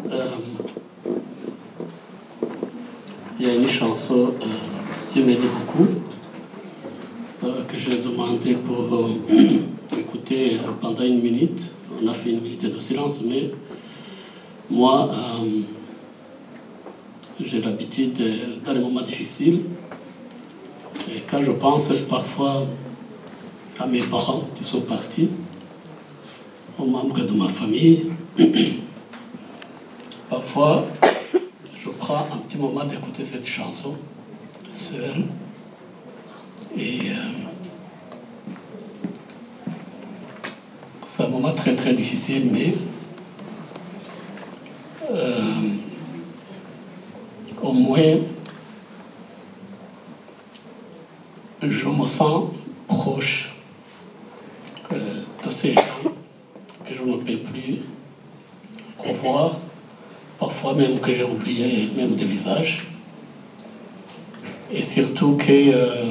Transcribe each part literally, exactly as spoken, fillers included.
Euh, il y a une chanson euh, qui m'aide beaucoup, euh, que j'ai demandé pour euh, écouter pendant une minute. On a fait une minute de silence, mais moi, euh, j'ai l'habitude, dans les moments difficiles, et quand je pense parfois à mes parents qui sont partis, aux membres de ma famille, parfois, je prends un petit moment d'écouter cette chanson, seul, et euh, c'est un moment très très difficile, mais euh, au moins, je me sens proche euh, de ces gens que je ne peux plus revoir, parfois même que j'ai oublié même des visages. Et surtout que, euh,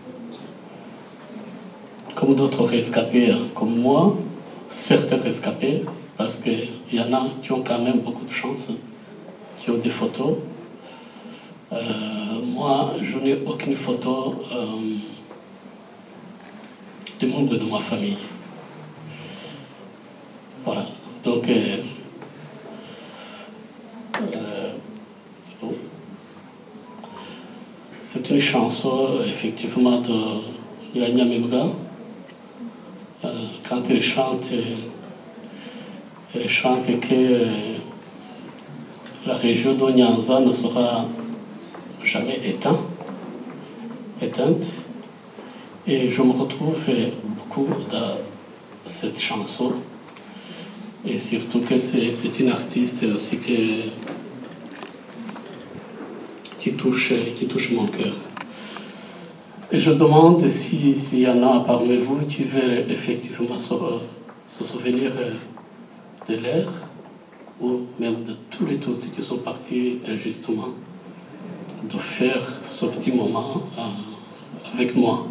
comme d'autres rescapés comme moi, certains rescapés, parce qu'il y en a qui ont quand même beaucoup de chance, qui ont des photos. Euh, moi, je n'ai aucune photo euh, des membres de ma famille. Voilà. Donc, euh, euh, oh. C'est une chanson, effectivement, de, de la Nyamibwa. Euh, quand elle chante, elle chante que euh, la région de Nyanza ne sera jamais éteinte, éteinte. Et je me retrouve beaucoup dans cette chanson. Et surtout que c'est, c'est une artiste aussi que, qui, touche, qui touche mon cœur. Et je demande si, s'il y en a parmi vous qui veulent effectivement se, se souvenir de l'air, ou même de tous les Tutsis qui sont partis injustement, de faire ce petit moment euh, avec moi.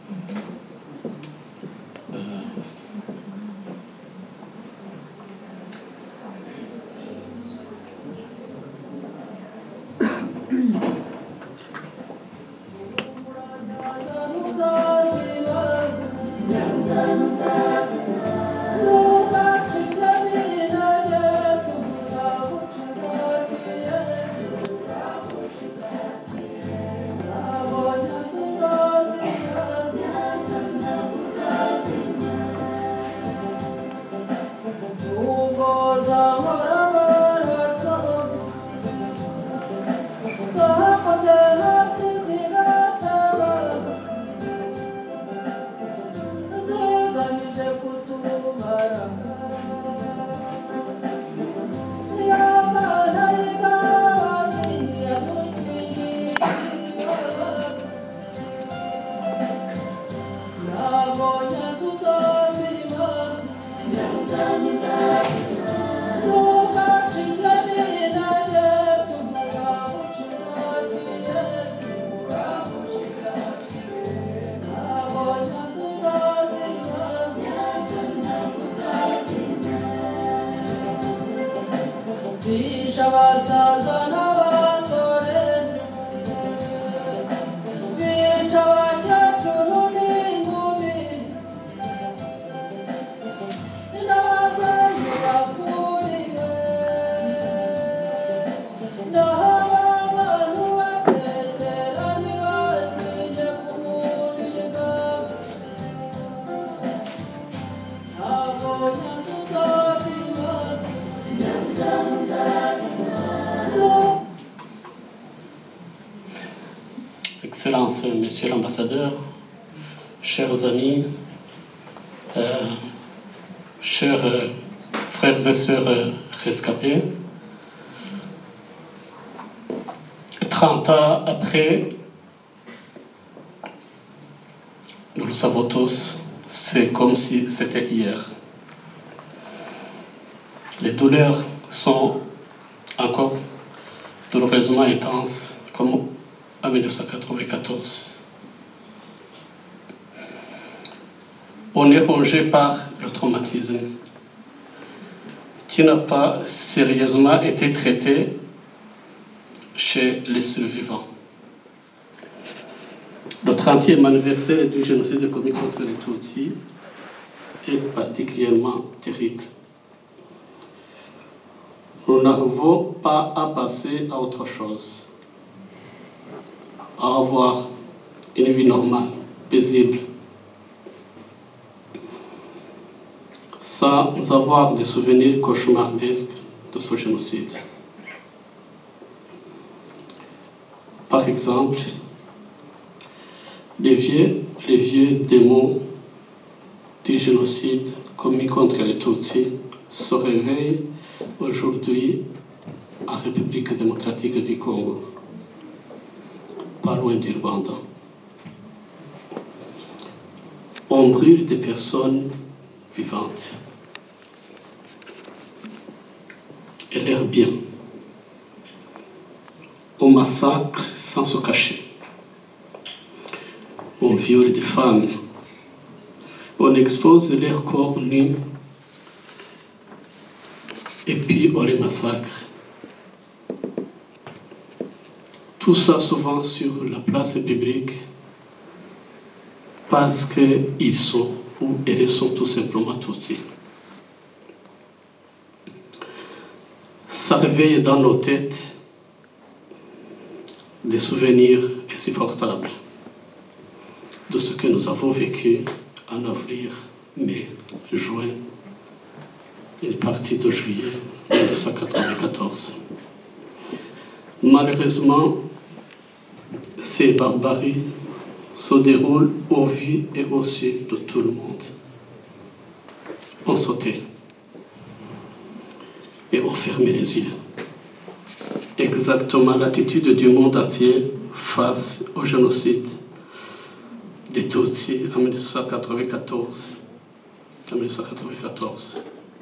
Excellences, Monsieur l'ambassadeur, chers amis, euh, chers euh, frères et sœurs euh, rescapés, trente ans après, nous le savons tous, c'est comme si c'était hier. Les douleurs sont encore douloureusement intenses, comme en mille neuf cent quatre-vingt-quatorze. On est rongé par le traumatisme qui n'a pas sérieusement été traité chez les survivants. Le trentième anniversaire du génocide commis contre les Tutsis est particulièrement terrible. Nous n'arrivons pas à passer à autre chose, à avoir une vie normale, paisible, sans avoir des souvenirs cauchemardesques de ce génocide. Par exemple, les vieux, les vieux démons du génocide commis contre les Tutsis se réveillent aujourd'hui en République démocratique du Congo, pas loin du Rwanda. On brûle des personnes vivantes et leurs biens. On massacre sans se cacher. On viole des femmes. On expose leurs corps nus. Et puis on les massacre. Tout ça souvent sur la place publique parce qu'ils sont ou elles sont tout simplement Tutsis. Ça réveille dans nos têtes des souvenirs insupportables de ce que nous avons vécu en avril, mai, juin, une partie de juillet mille neuf cent quatre-vingt-quatorze. Malheureusement, ces barbaries se déroulent au vu et au su de tout le monde. On sautait et on fermait les yeux. Exactement l'attitude du monde entier face au génocide des Tutsis en mille neuf cent quatre-vingt-quatorze. En mille neuf cent quatre-vingt-quatorze.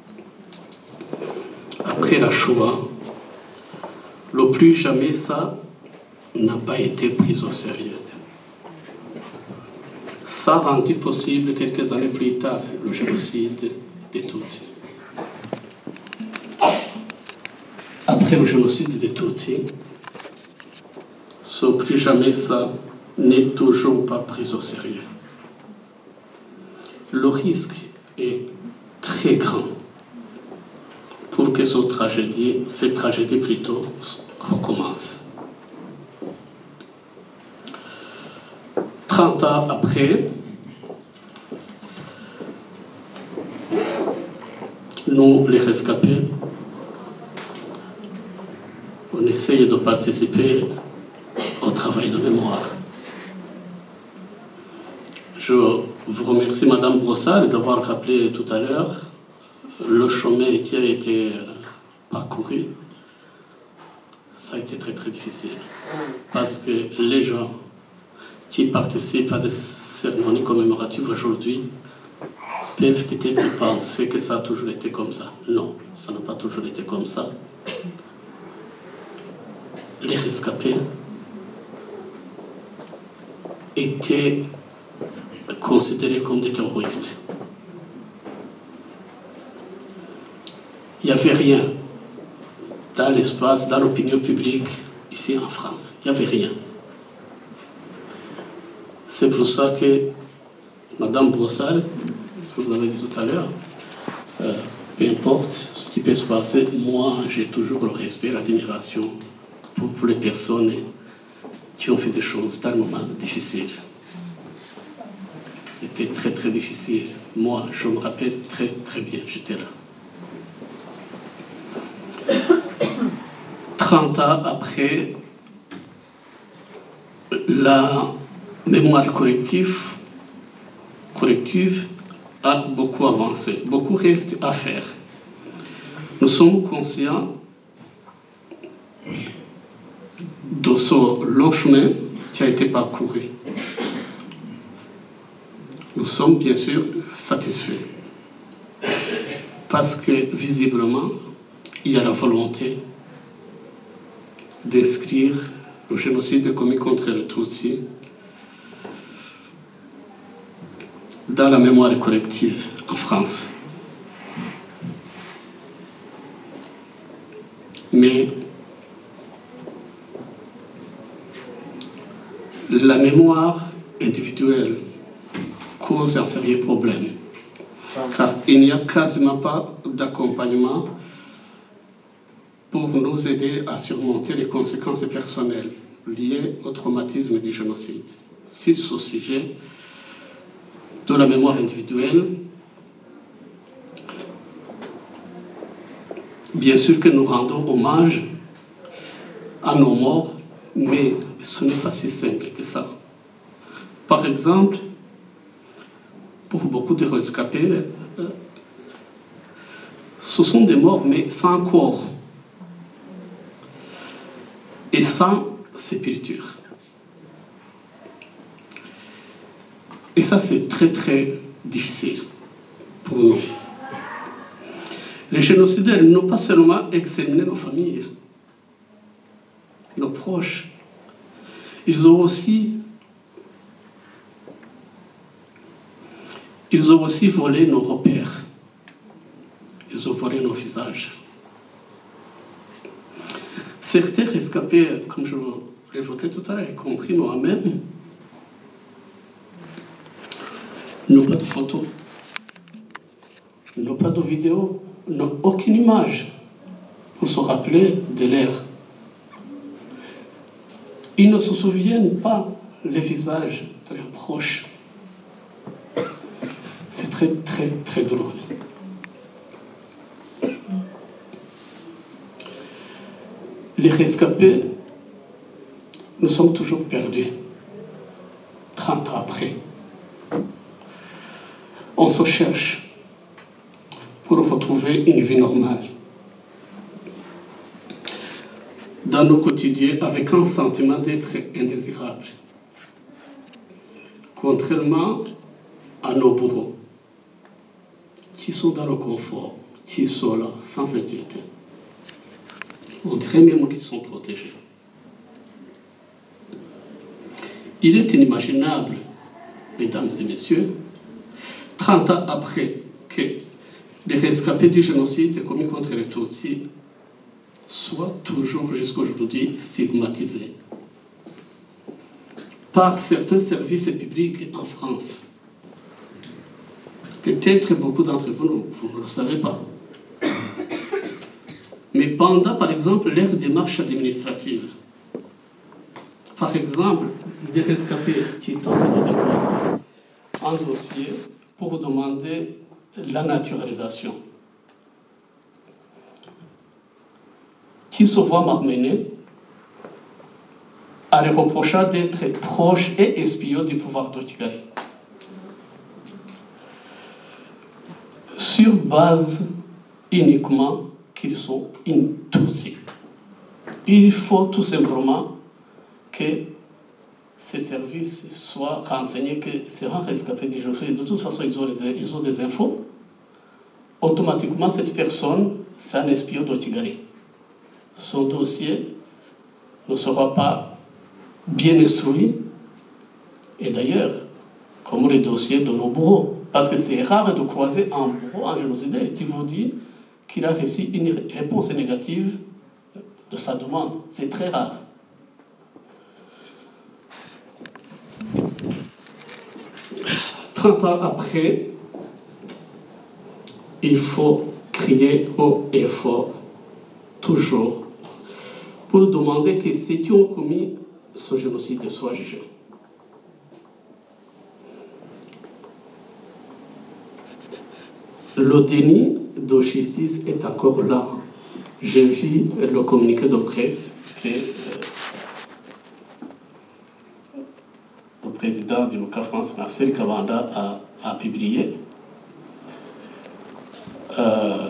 Après la Shoah, le plus jamais ça n'a pas été pris au sérieux. Ça a rendu possible quelques années plus tard le génocide des Tutsis. Après le génocide des Tutsis, ce plus jamais ça n'est toujours pas pris au sérieux. Le risque est très grand pour que cette tragédie, cette tragédie plutôt recommence. Trente ans après, nous, les rescapés, on essaye de participer au travail de mémoire. Je vous remercie, Madame Brossard, d'avoir rappelé tout à l'heure le chemin qui a été parcouru. Ça a été très très difficile parce que les gens qui participent à des cérémonies commémoratives aujourd'hui peuvent peut-être penser que ça a toujours été comme ça. Non, ça n'a pas toujours été comme ça. Les rescapés étaient considérés comme des terroristes. Il n'y avait rien dans l'espace, dans l'opinion publique, ici en France. Il n'y avait rien. C'est pour ça que Madame Brossard, ce que vous avez dit tout à l'heure, euh, peu importe ce qui peut se passer, moi j'ai toujours le respect et l'admiration pour, pour les personnes qui ont fait des choses dans le moment difficile. C'était très très difficile. Moi, je me rappelle très très bien, j'étais là. trente ans après, la mémoire collective, collective a beaucoup avancé. Beaucoup reste à faire. Nous sommes conscients de ce long chemin qui a été parcouru. Nous sommes bien sûr satisfaits parce que visiblement, il y a la volonté d'inscrire le génocide commis contre les Tutsis dans la mémoire collective en France. Mais la mémoire individuelle cause un sérieux problème, car il n'y a quasiment pas d'accompagnement pour nous aider à surmonter les conséquences personnelles liées au traumatisme du génocide. Sur ce sujet de la mémoire individuelle, bien sûr que nous rendons hommage à nos morts, mais ce n'est pas si simple que ça. Par exemple, pour beaucoup de rescapés, ce sont des morts, mais sans corps et sans sépulture. Et ça, c'est très, très difficile pour nous. Les génocidaires n'ont pas seulement examiné nos familles, nos proches, ils ont aussi, ils ont aussi volé nos repères, ils ont volé nos visages. Certains rescapés, comme je l'évoquais tout à l'heure, y compris moi-même, n'ont pas de photos, n'ont pas de vidéos, n'ont aucune image pour se rappeler de l'ère. Ils ne se souviennent pas les visages très proches. C'est très, très, très douloureux. Les rescapés, nous sommes toujours perdus, trente ans après. On se cherche pour retrouver une vie normale. Dans nos quotidiens, avec un sentiment d'être indésirable. Contrairement à nos bourreaux, qui sont dans le confort, qui sont là, sans inquiétude. On dirait même qu'ils sont protégés. Il est inimaginable, mesdames et messieurs, trente ans après que les rescapés du génocide commis contre les Tutsis soient toujours jusqu'à aujourd'hui stigmatisés par certains services publics en France. Peut-être beaucoup d'entre vous, vous ne le savez pas. Mais pendant, par exemple, leur démarche administrative, par exemple, des rescapés qui tentent de déposer un dossier pour demander la naturalisation, qui se voient malmenés à les reprocher d'être proches et espions du pouvoir de Kigali. Sur base uniquement qu'ils sont une Tutsi. Il faut tout simplement que ces services soient renseignés que c'est un rescapé du génocide. De toute façon, ils ont, les, ils ont des infos. Automatiquement, cette personne, c'est un espion de Kigali. Son dossier ne sera pas bien instruit. Et d'ailleurs, comme les dossiers de nos bourreaux. Parce que c'est rare de croiser un bourreau, un génocidaire, qui vous dit qu'il a reçu une réponse négative de sa demande. C'est très rare. trente ans après, il faut crier haut et fort, toujours, pour demander que ceux qui ont commis ce génocide soient jugés. Le déni de justice est encore là. J'ai vu le communiqué de presse que euh, le président du Luca France, Marcel Kabanda, a, a publié. Euh,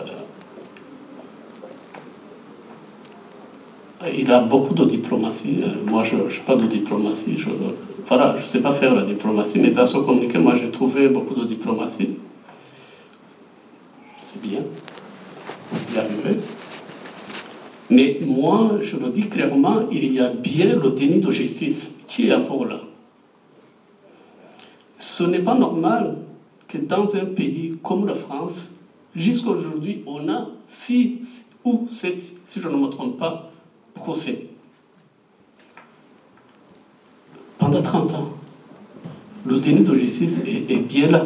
il a beaucoup de diplomatie. Moi, je n'ai pas de diplomatie. Je, voilà, je ne sais pas faire la diplomatie, mais dans son communiqué, moi, j'ai trouvé beaucoup de diplomatie. C'est bien, vous y arrivez. Mais moi, je le dis clairement, il y a bien le déni de justice qui est encore là. Ce n'est pas normal que dans un pays comme la France, jusqu'à aujourd'hui, on a, si ou sept, si je ne me trompe pas, procès. Pendant trente ans, le déni de justice est, est bien là.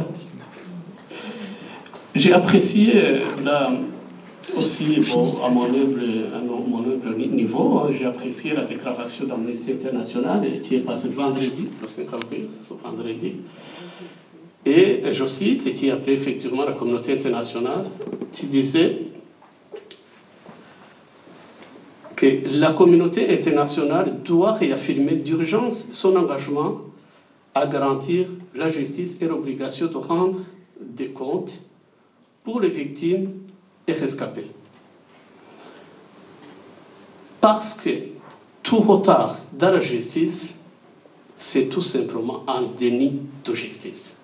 J'ai apprécié, là aussi, bon, à mon humble, à mon humble niveau, hein, j'ai apprécié la déclaration d'Amnesty International qui est passée vendredi, le cinq avril, ce vendredi. Et je cite, et qui appelait effectivement la communauté internationale, qui disait que la communauté internationale doit réaffirmer d'urgence son engagement à garantir la justice et l'obligation de rendre des comptes pour les victimes et rescapés. Parce que tout retard dans la justice, c'est tout simplement un déni de justice.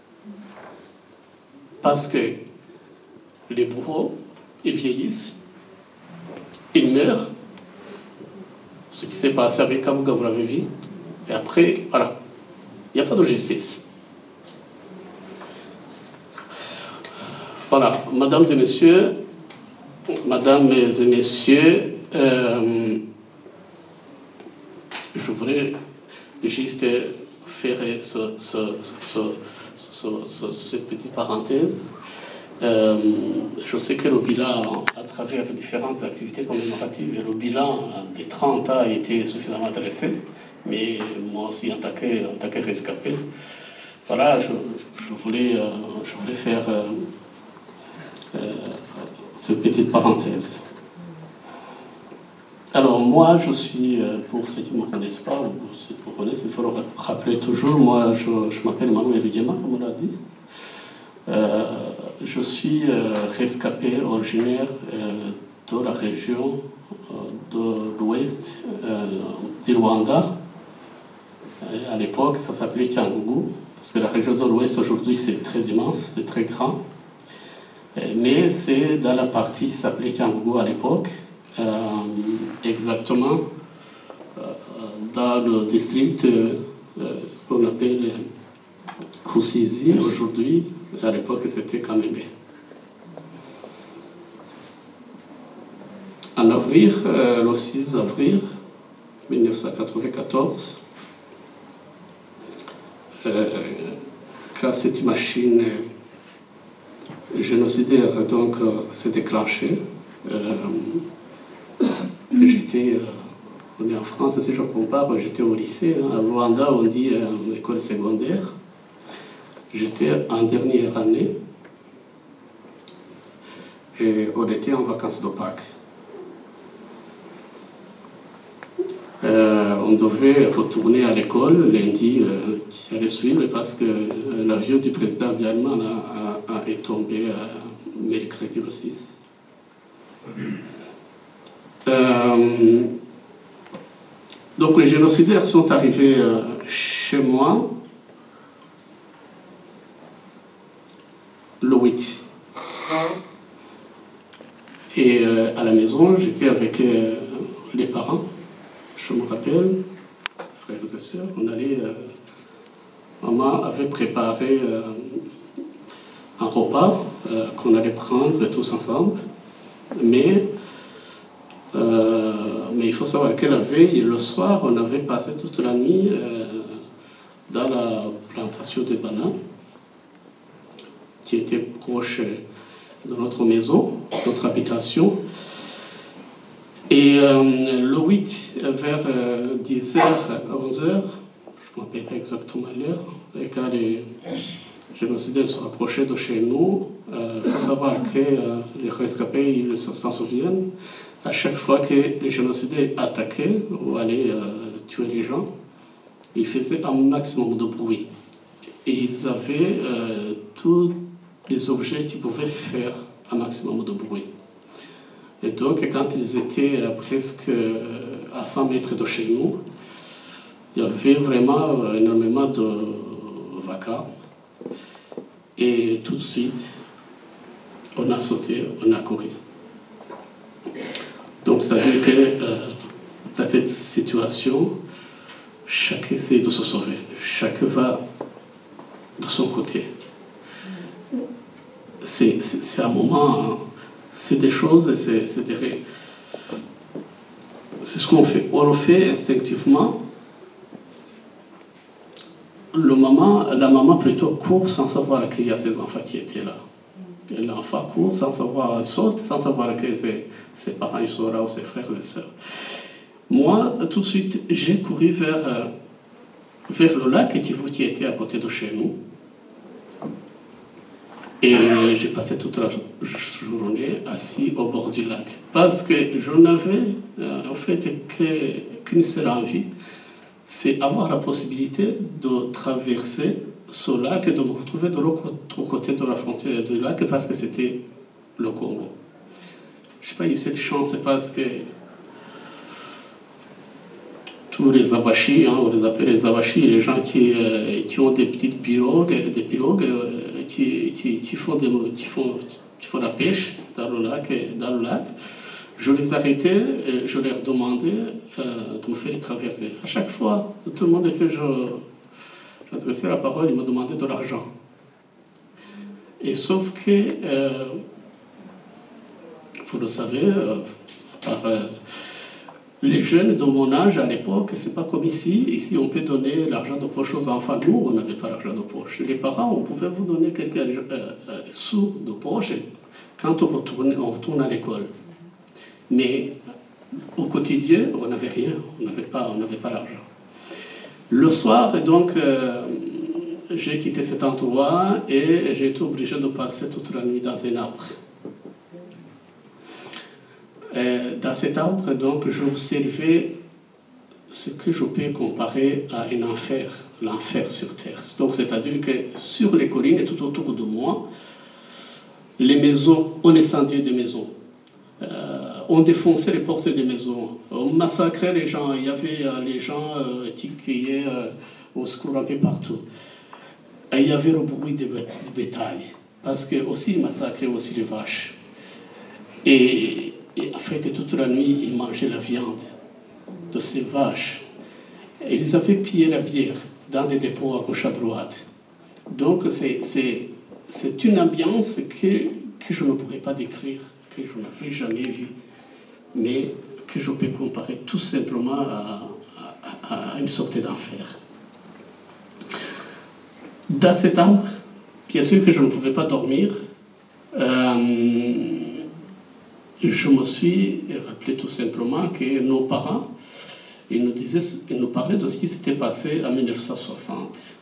Parce que les bourreaux, ils vieillissent, ils meurent. Ce qui s'est passé avec Kabuga, vous l'avez vu. Et après, voilà, il n'y a pas de justice. Voilà, mesdames et messieurs, mesdames et messieurs, euh, je voudrais juste faire ce, ce, ce, ce, ce, cette petite parenthèse. Euh, je sais que le bilan, à travers les différentes activités commémoratives, le bilan des trente ans a été suffisamment dressé, mais moi aussi, en tant que, en tant que rescapé, voilà, je, je, voulais, euh, je voulais faire euh, euh, cette petite parenthèse. Alors, moi, je suis, euh, pour ceux qui ne me connaissent pas, ou ceux qui me connaissent, il faut le rappeler toujours, moi, je, je m'appelle Manuel Rudiema, comme on l'a dit. Euh, je suis euh, rescapé originaire euh, de la région euh, de l'ouest euh, du Rwanda. Et à l'époque, ça s'appelait Cyangugu, parce que la région de l'ouest aujourd'hui c'est très immense, c'est très grand. Et, mais c'est dans la partie qui s'appelait Cyangugu à l'époque, euh, exactement euh, dans le district euh, qu'on appelle Rusizi aujourd'hui. À l'époque, c'était Kamembe. En avril, euh, le six avril mille neuf cent quatre-vingt-quatorze, euh, quand cette machine génocidaire donc, euh, s'est déclenchée, euh, j'étais, euh, on est en France, si je compare, j'étais au lycée, hein, à Rwanda, on dit euh, école secondaire. J'étais en dernière année et on était en vacances de Pâques. Euh, on devait retourner à l'école lundi euh, qui allait suivre parce que euh, l'avion du président Abiyarimana a, a, a, est tombé euh, mercredi le six. Euh, donc les génocidaires sont arrivés euh, chez moi le huit. Et euh, à la maison, j'étais avec euh, les parents, je me rappelle, frères et sœurs, on allait, euh, maman avait préparé euh, un repas euh, qu'on allait prendre tous ensemble, mais, euh, mais il faut savoir que la veille, le soir, on avait passé toute la nuit euh, dans la plantation de bananes, qui était proche de notre maison, notre habitation. Et euh, le huit, vers euh, dix heures, onze heures, je ne me rappelle pas exactement l'heure, et quand les génocidaires se rapprochaient de chez nous, il euh, faut savoir que euh, les rescapés, ils s'en souviennent, à chaque fois que les génocidaires attaquaient ou allaient euh, tuer les gens, ils faisaient un maximum de bruit. Et ils avaient euh, tout les objets qui pouvaient faire un maximum de bruit. Et donc, quand ils étaient presque à cent mètres de chez nous, il y avait vraiment énormément de vacarme. Et tout de suite, on a sauté, on a couru. Donc, ça veut dire que euh, dans cette situation, chacun essaie de se sauver. Chacun va de son côté. C'est, c'est, c'est un moment, c'est des choses, c'est, c'est des, c'est ce qu'on fait. On le fait instinctivement. Le maman, la maman plutôt court sans savoir qu'il y a ses enfants qui étaient là. Et l'enfant court sans savoir, saute sans savoir que ses, ses parents ils sont là ou ses frères et sœurs. Moi, tout de suite, j'ai couru vers, vers le lac Kivu qui était à côté de chez nous. Et j'ai passé toute la journée assis au bord du lac. Parce que je n'avais euh, en fait qu'une seule envie, c'est avoir la possibilité de traverser ce lac et de me retrouver de l'autre côté de la frontière du lac parce que c'était le Congo. Je n'ai pas eu cette chance parce que tous les abachis, hein, on les appelle les abachis, les gens qui, euh, qui ont des petites pirogues, des pirogues euh, qui, qui, qui, font des, qui, font, qui font la pêche dans le lac, dans le lac. Je les arrêtais et je leur demandais euh, de me faire traverser. À chaque fois, tout le monde que je, j'adressais la parole, il me demandait de l'argent. Et sauf que, euh, vous le savez, euh, par, euh, les jeunes de mon âge à l'époque, c'est pas comme ici. Ici, on peut donner l'argent de poche aux enfants. Nous, on n'avait pas l'argent de poche. Les parents, on pouvait vous donner quelques euh, euh, sous de poche quand on retourne, on retourne à l'école. Mais au quotidien, on n'avait rien, on n'avait pas, on n'avait pas l'argent. Le soir, donc, euh, j'ai quitté cet endroit et j'ai été obligé de passer toute la nuit dans un arbre. Et dans cet arbre, donc, j'observais ce que je peux comparer à un enfer, l'enfer sur terre. Donc, c'est-à-dire que sur les collines et tout autour de moi, les maisons, on incendiait des maisons. Euh, on défonçait les portes des maisons, on massacrait les gens, il y avait euh, les gens euh, qui criaient euh, au secours un peu partout. Et il y avait le bruit du bétail, parce que aussi ils massacraient aussi les vaches. Et, et en fait, toute la nuit, ils mangeaient la viande de ces vaches. Et ils avaient pillé la bière dans des dépôts à gauche à droite. Donc c'est, c'est, c'est une ambiance que, que je ne pourrais pas décrire, que je n'avais jamais vu, mais que je peux comparer tout simplement à, à, à une sorte d'enfer. Dans cet arbre, bien sûr que je ne pouvais pas dormir, euh, je me suis rappelé tout simplement que nos parents, ils nous, disaient, ils nous parlaient de ce qui s'était passé en mille neuf cent soixante.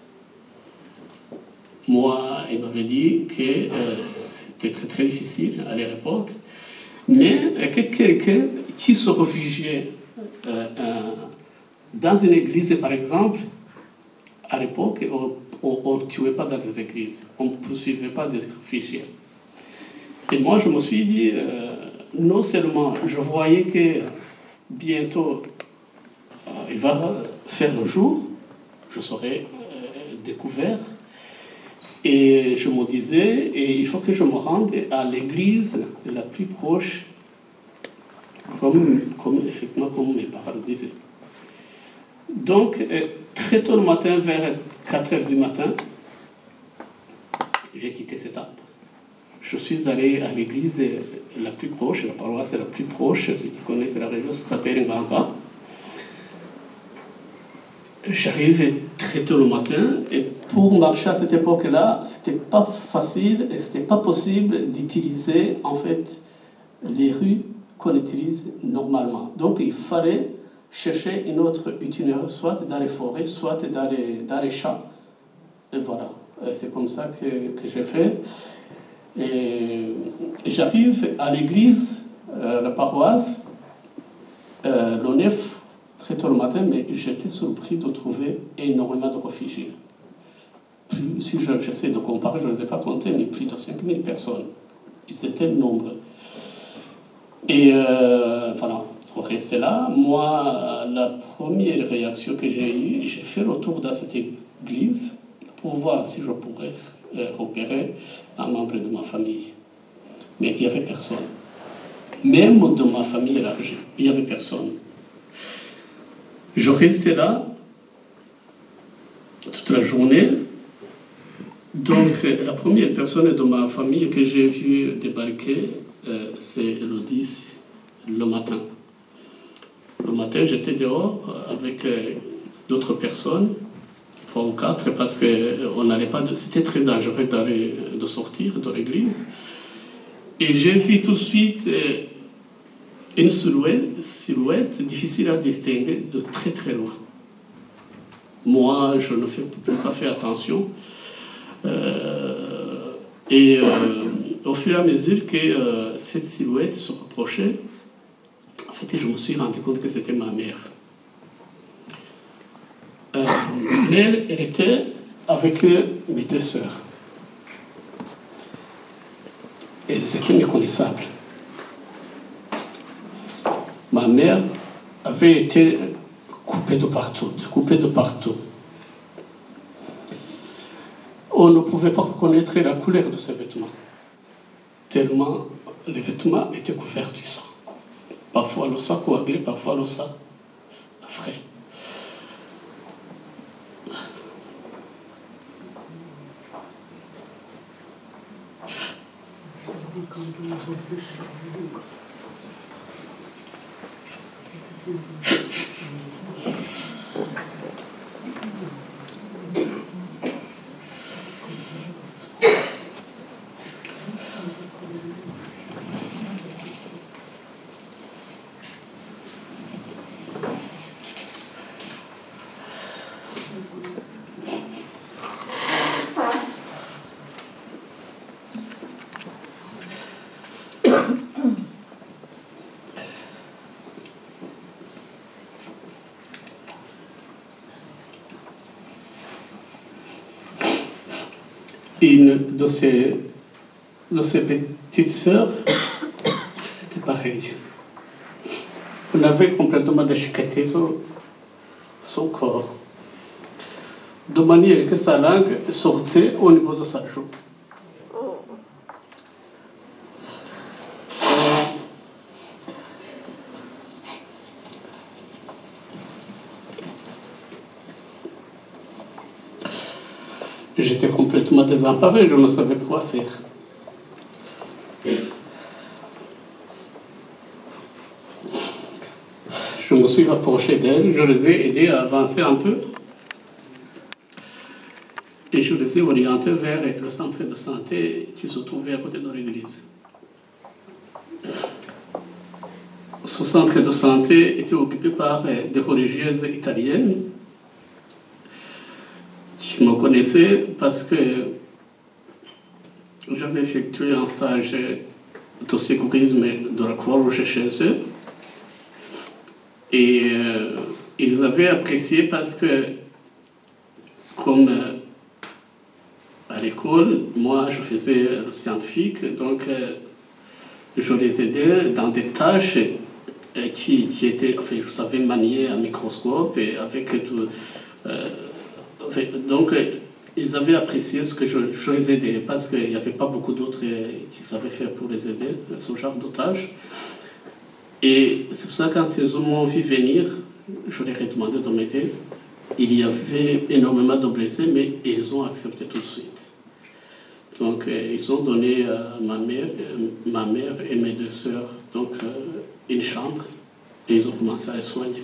Moi, ils m'avaient dit que euh, c'était très très difficile à l'époque, mais que quelqu'un qui se réfugiait euh, euh, dans une église, par exemple, à l'époque, on ne tuait pas dans des églises, on ne poursuivait pas des réfugiés. Et moi, je me suis dit, euh, non seulement je voyais que bientôt euh, il va faire le jour, je serai euh, découvert, et je me disais, et il faut que je me rende à l'église la plus proche, comme, comme, effectivement, comme mes parents le disaient. Donc, très tôt le matin, vers quatre heures du matin, j'ai quitté cet arbre. Je suis allé à l'église la plus proche, la paroisse la plus proche, ceux qui connaissent la région, ça s'appelle Ngamba. J'arrive très tôt le matin, et pour marcher à cette époque-là, c'était pas facile et c'était pas possible d'utiliser en fait les rues qu'on utilise normalement. Donc il fallait chercher une autre itinéraire, soit dans les forêts, soit dans les, dans les champs. Et voilà, c'est comme ça que, que j'ai fait. Et j'arrive à l'église, euh, la paroisse, euh, le neuf, très tôt le matin, mais j'étais surpris de trouver énormément de réfugiés. Plus, si je, j'essaie de comparer, je ne les ai pas comptés, mais plus de cinq mille personnes. Ils étaient nombreux. Et euh, voilà, on restait là. Moi, la première réaction que j'ai eue, j'ai fait le tour dans cette église pour voir si je pourrais euh, repérer un membre de ma famille. Mais il n'y avait personne. Même de ma famille élargie, il n'y avait personne. Je restais là toute la journée. Donc, la première personne de ma famille que j'ai vue débarquer, euh, c'est Elodie le matin. Le matin, j'étais dehors avec d'autres personnes, trois ou quatre, parce qu'on n'allait pas de... C'était très dangereux d'aller, de sortir de l'église. Et j'ai vu tout de suite une silhouette, silhouette difficile à distinguer de très très loin. Moi, je ne fais pas fait attention. Euh, et euh, au fur et à mesure que euh, cette silhouette se rapprochait, en fait, je me suis rendu compte que c'était ma mère. Euh, mais elle était avec mes deux sœurs. Elles étaient méconnaissables. Ma mère avait été coupée de partout, coupée de partout. On ne pouvait pas reconnaître la couleur de ses vêtements, tellement les vêtements étaient couverts du sang. Parfois le sang coagulé, parfois le sang frais. Une de ses, de ses petites sœurs, c'était pareil. On avait complètement déchiqueté son, son corps, de manière que sa langue sortait au niveau de sa joue. J'étais complètement désemparé, je ne savais pas quoi faire. Je me suis rapproché d'elle, je les ai aidés à avancer un peu et je les ai orientés vers le centre de santé qui se trouvait à côté de l'église. Ce centre de santé était occupé par des religieuses italiennes qui me connaissaient parce que j'avais effectué un stage de sécurisme de la Croix-Rouge chez eux. Et euh, ils avaient apprécié parce que, comme euh, à l'école, moi je faisais le scientifique, donc euh, je les aidais dans des tâches euh, qui, qui étaient, enfin, je savais manier un microscope et avec tout. Euh, enfin, donc, euh, ils avaient apprécié ce que je, je les aidais parce qu'il n'y avait pas beaucoup d'autres euh, qui savaient faire pour les aider, ce genre de tâches. Et c'est pour ça que quand ils m'ont vu venir, je leur ai demandé de m'aider. Il y avait énormément de blessés, mais ils ont accepté tout de suite. Donc, euh, ils ont donné à ma mère, euh, ma mère et mes deux sœurs donc, euh, une chambre et ils ont commencé à les soigner.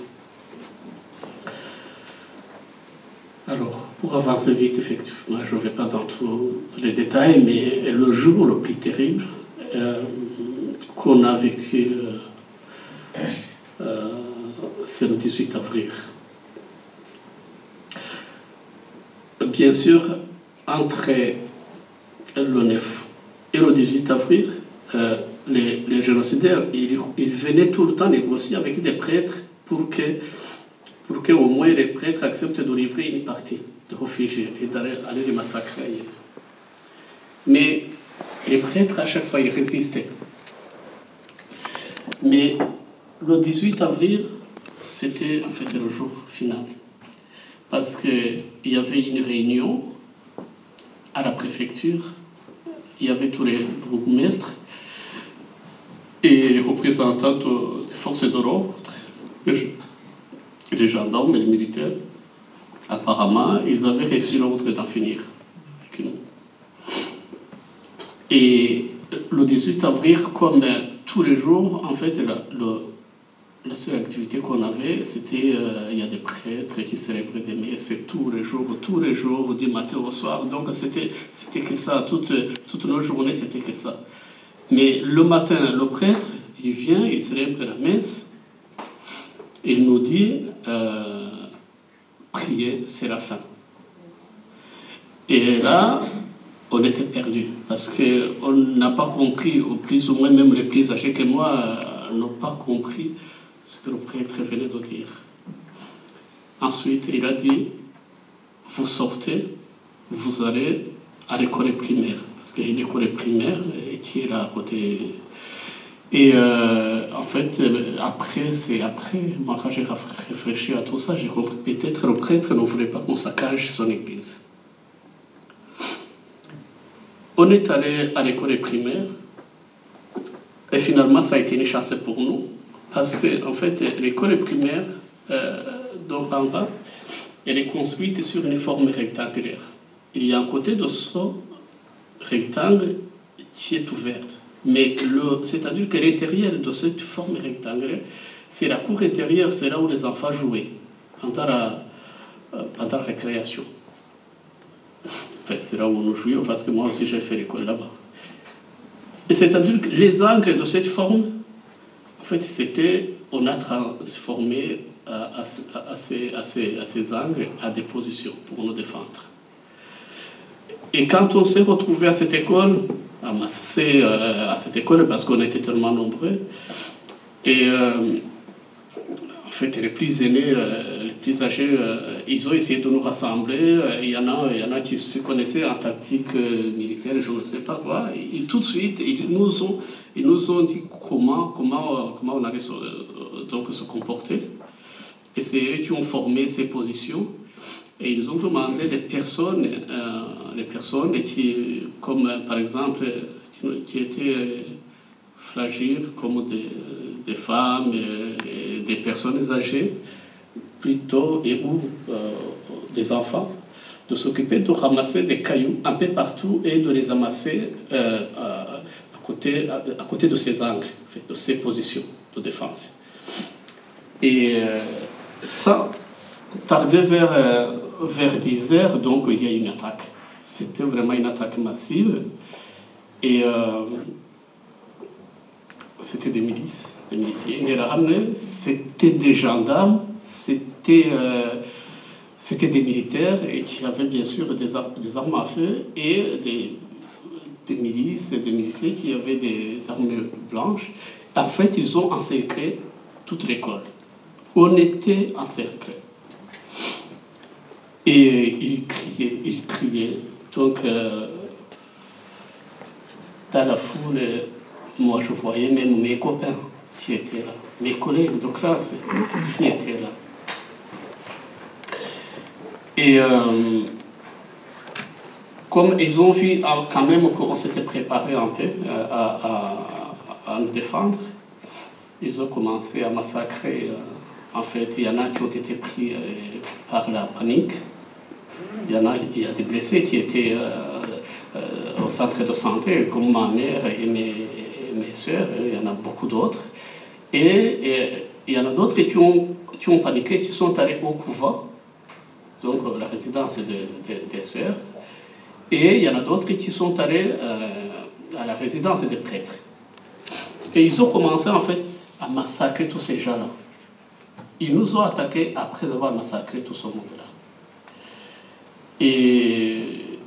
Alors, pour avancer vite, effectivement, je ne vais pas dans tous les détails, mais le jour le plus terrible euh, qu'on a vécu, euh, euh, c'est le dix-huit avril. Bien sûr, entre le neuf et le dix-huit avril, euh, les, les génocidaires, ils, ils venaient tout le temps négocier avec des prêtres pour que, pour que au moins les prêtres acceptent de livrer une partie de réfugiés et d'aller aller les massacrer ailleurs. Mais les prêtres, à chaque fois, ils résistaient. Mais le dix-huit avril, c'était en fait le jour final. Parce qu'il y avait une réunion à la préfecture, il y avait tous les bourgmestres et les représentants des forces de l'ordre, les gendarmes et les militaires. Apparemment, ils avaient reçu l'ordre d'en finir avec nous. Et le dix-huit avril, comme tous les jours, en fait, la, le, la seule activité qu'on avait, c'était, euh, il y a des prêtres qui célébraient des messes, c'est tous les jours, tous les jours, du matin au soir. Donc c'était, c'était que ça, toutes, toutes nos journées, c'était que ça. Mais le matin, le prêtre, il vient, il célèbre la messe, il nous dit, euh, prier, c'est la fin. Et là, on était perdus, parce qu'on n'a pas compris, ou plus ou moins même les plus âgés que moi, euh, n'ont pas compris ce que le prêtre venait de dire. Ensuite, il a dit, vous sortez, vous allez à l'école primaire, parce qu'il y a une école primaire qui est là à côté. Et euh, en fait, après, c'est après, moi quand j'ai réfléchi à tout ça, j'ai compris que peut-être le prêtre ne voulait pas qu'on saccage son église. On est allé à l'école primaire, et finalement, ça a été une chance pour nous, parce qu'en en fait, l'école primaire euh, d'Oramba, elle est construite sur une forme rectangulaire. Il y a un côté de ce rectangle qui est ouvert. Mais le, c'est-à-dire que l'intérieur de cette forme rectangulaire, c'est la cour intérieure, c'est là où les enfants jouaient pendant la, pendant la récréation. Enfin, c'est là où nous jouions, parce que moi aussi j'ai fait l'école là-bas. Et c'est-à-dire que les angles de cette forme, en fait, c'était, on a transformé à, à, à, ces, à, ces, à ces angles à des positions pour nous défendre. Et quand on s'est retrouvé à cette école, amassé euh, à cette école, parce qu'on était tellement nombreux, et euh, en fait, les plus aînés, euh, les plus âgés, euh, ils ont essayé de nous rassembler. Il y en a, il y en a qui se connaissaient en tactique euh, militaire, je ne sais pas quoi. Et, et tout de suite, ils nous ont, ils nous ont dit comment, comment, comment on allait se, euh, donc se comporter. Et c'est eux qui ont formé ces positions. Et ils ont demandé les personnes, euh, les personnes qui, comme euh, par exemple, qui, qui étaient fragiles, comme des, des femmes, et, et des personnes âgées, plutôt, et ou euh, des enfants, de s'occuper de ramasser des cailloux un peu partout et de les amasser euh, à, à, côté, à, à côté de ces angles, en fait, de ces positions de défense. Et euh, ça, tardé vers, euh, vers dix heures, donc il y a une attaque. C'était vraiment une attaque massive. Et euh, c'était des milices, des miliciens. Et là, c'était des gendarmes, c'était, euh, c'était des militaires et qui avaient bien sûr des, ar- des armes à feu et des, des milices, des miliciens qui avaient des armes blanches. En fait, ils ont encerclé toute l'école. On était encerclés. Et ils criaient, ils criaient. Donc, euh, dans la foule, moi je voyais même mes copains qui étaient là, mes collègues de classe qui étaient là. Et euh, comme ils ont vu quand même qu'on s'était préparé un peu à, à, à nous défendre, ils ont commencé à massacrer. En fait, il y en a qui ont été pris par la panique. Il y en a, il y a des blessés qui étaient euh, euh, au centre de santé, comme ma mère et mes, et mes soeurs. Il y en a beaucoup d'autres. Et, et il y en a d'autres qui ont, qui ont paniqué, qui sont allés au couvent, donc la résidence de, de, des sœurs. Et il y en a d'autres qui sont allés euh, à la résidence des prêtres. Et ils ont commencé en fait à massacrer tous ces gens-là. Ils nous ont attaqués après avoir massacré tout ce monde-là. Et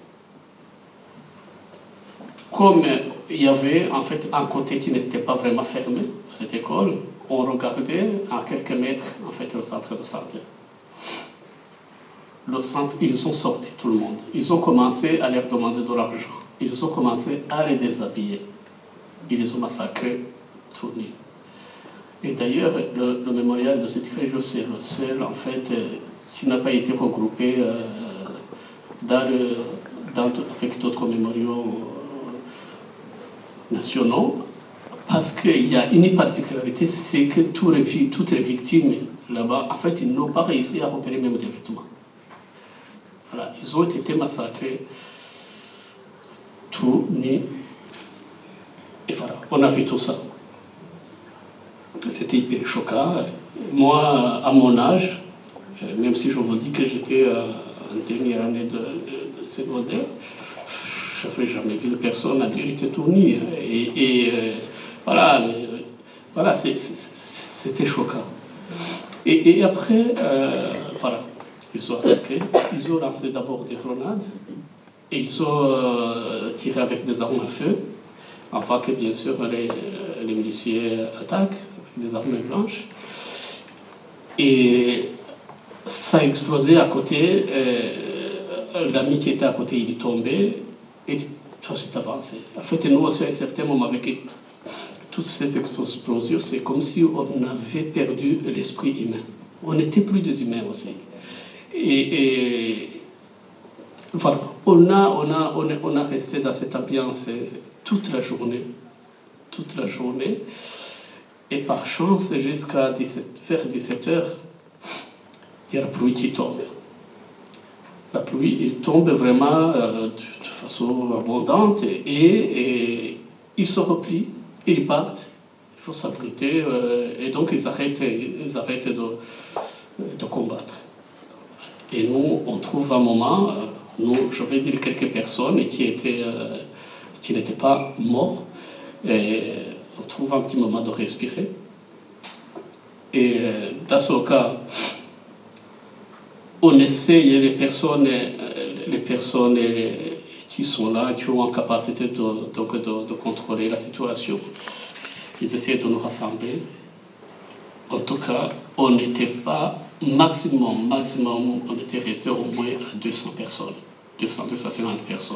comme il y avait en fait un côté qui n'était pas vraiment fermé, cette école, on regardait à quelques mètres en fait le centre de santé. Le centre, ils ont sorti tout le monde. Ils ont commencé à leur demander de l'argent. Ils ont commencé à les déshabiller. Ils les ont massacrés tout nus. Et d'ailleurs, le, le mémorial de cette région, c'est le seul en fait qui n'a pas été regroupé euh, dans le, dans, avec d'autres mémoriaux euh, nationaux, parce qu'il y a une particularité, c'est que toutes les, toutes les victimes là-bas, en fait, ils n'ont pas réussi à repérer même des vêtements. Voilà, ils ont été massacrés, tout nus, et voilà, on a vu tout ça. c'était hyper choquant. Moi, à mon âge, même si je vous dis que j'étais en dernière année de, de, de secondaire, je n'avais jamais vu de personne adulte tout nu. Et, et euh, voilà, voilà c'était choquant. Et, et après, euh, voilà, ils ont attaqué. Ils ont lancé d'abord des grenades. Et ils ont euh, tiré avec des armes à feu, afin que, bien sûr, les, les miliciens attaquent avec des armes blanches. Et ça a explosé à côté. Euh, l'ami qui était à côté, il est tombé. Et tout s'est avancé. En fait, nous aussi, à un certain moment, avec toutes ces explosions, c'est comme si on avait perdu l'esprit humain. On n'était plus des humains aussi. Et, et voilà, on a, on, a, on, a, on a resté dans cette ambiance toute la journée. Toute la journée. Et par chance, jusqu'à vers dix-sept heures, il y a la pluie qui tombe. La pluie, il tombe vraiment euh, de, de façon abondante et, et ils se replient, ils partent, il faut s'abriter euh, et donc ils arrêtent, ils arrêtent de, de combattre. Et nous, on trouve un moment, euh, nous, je vais dire quelques personnes qui étaient, euh, qui n'étaient pas morts, et on trouve un petit moment de respirer. Et euh, dans ce cas, on essaye, les personnes, les personnes qui sont là, qui ont la capacité de, donc de, de contrôler la situation, ils essaient de nous rassembler. En tout cas, on n'était pas maximum, maximum, on était resté au moins à deux cents personnes, deux cents, deux cent cinquante personnes.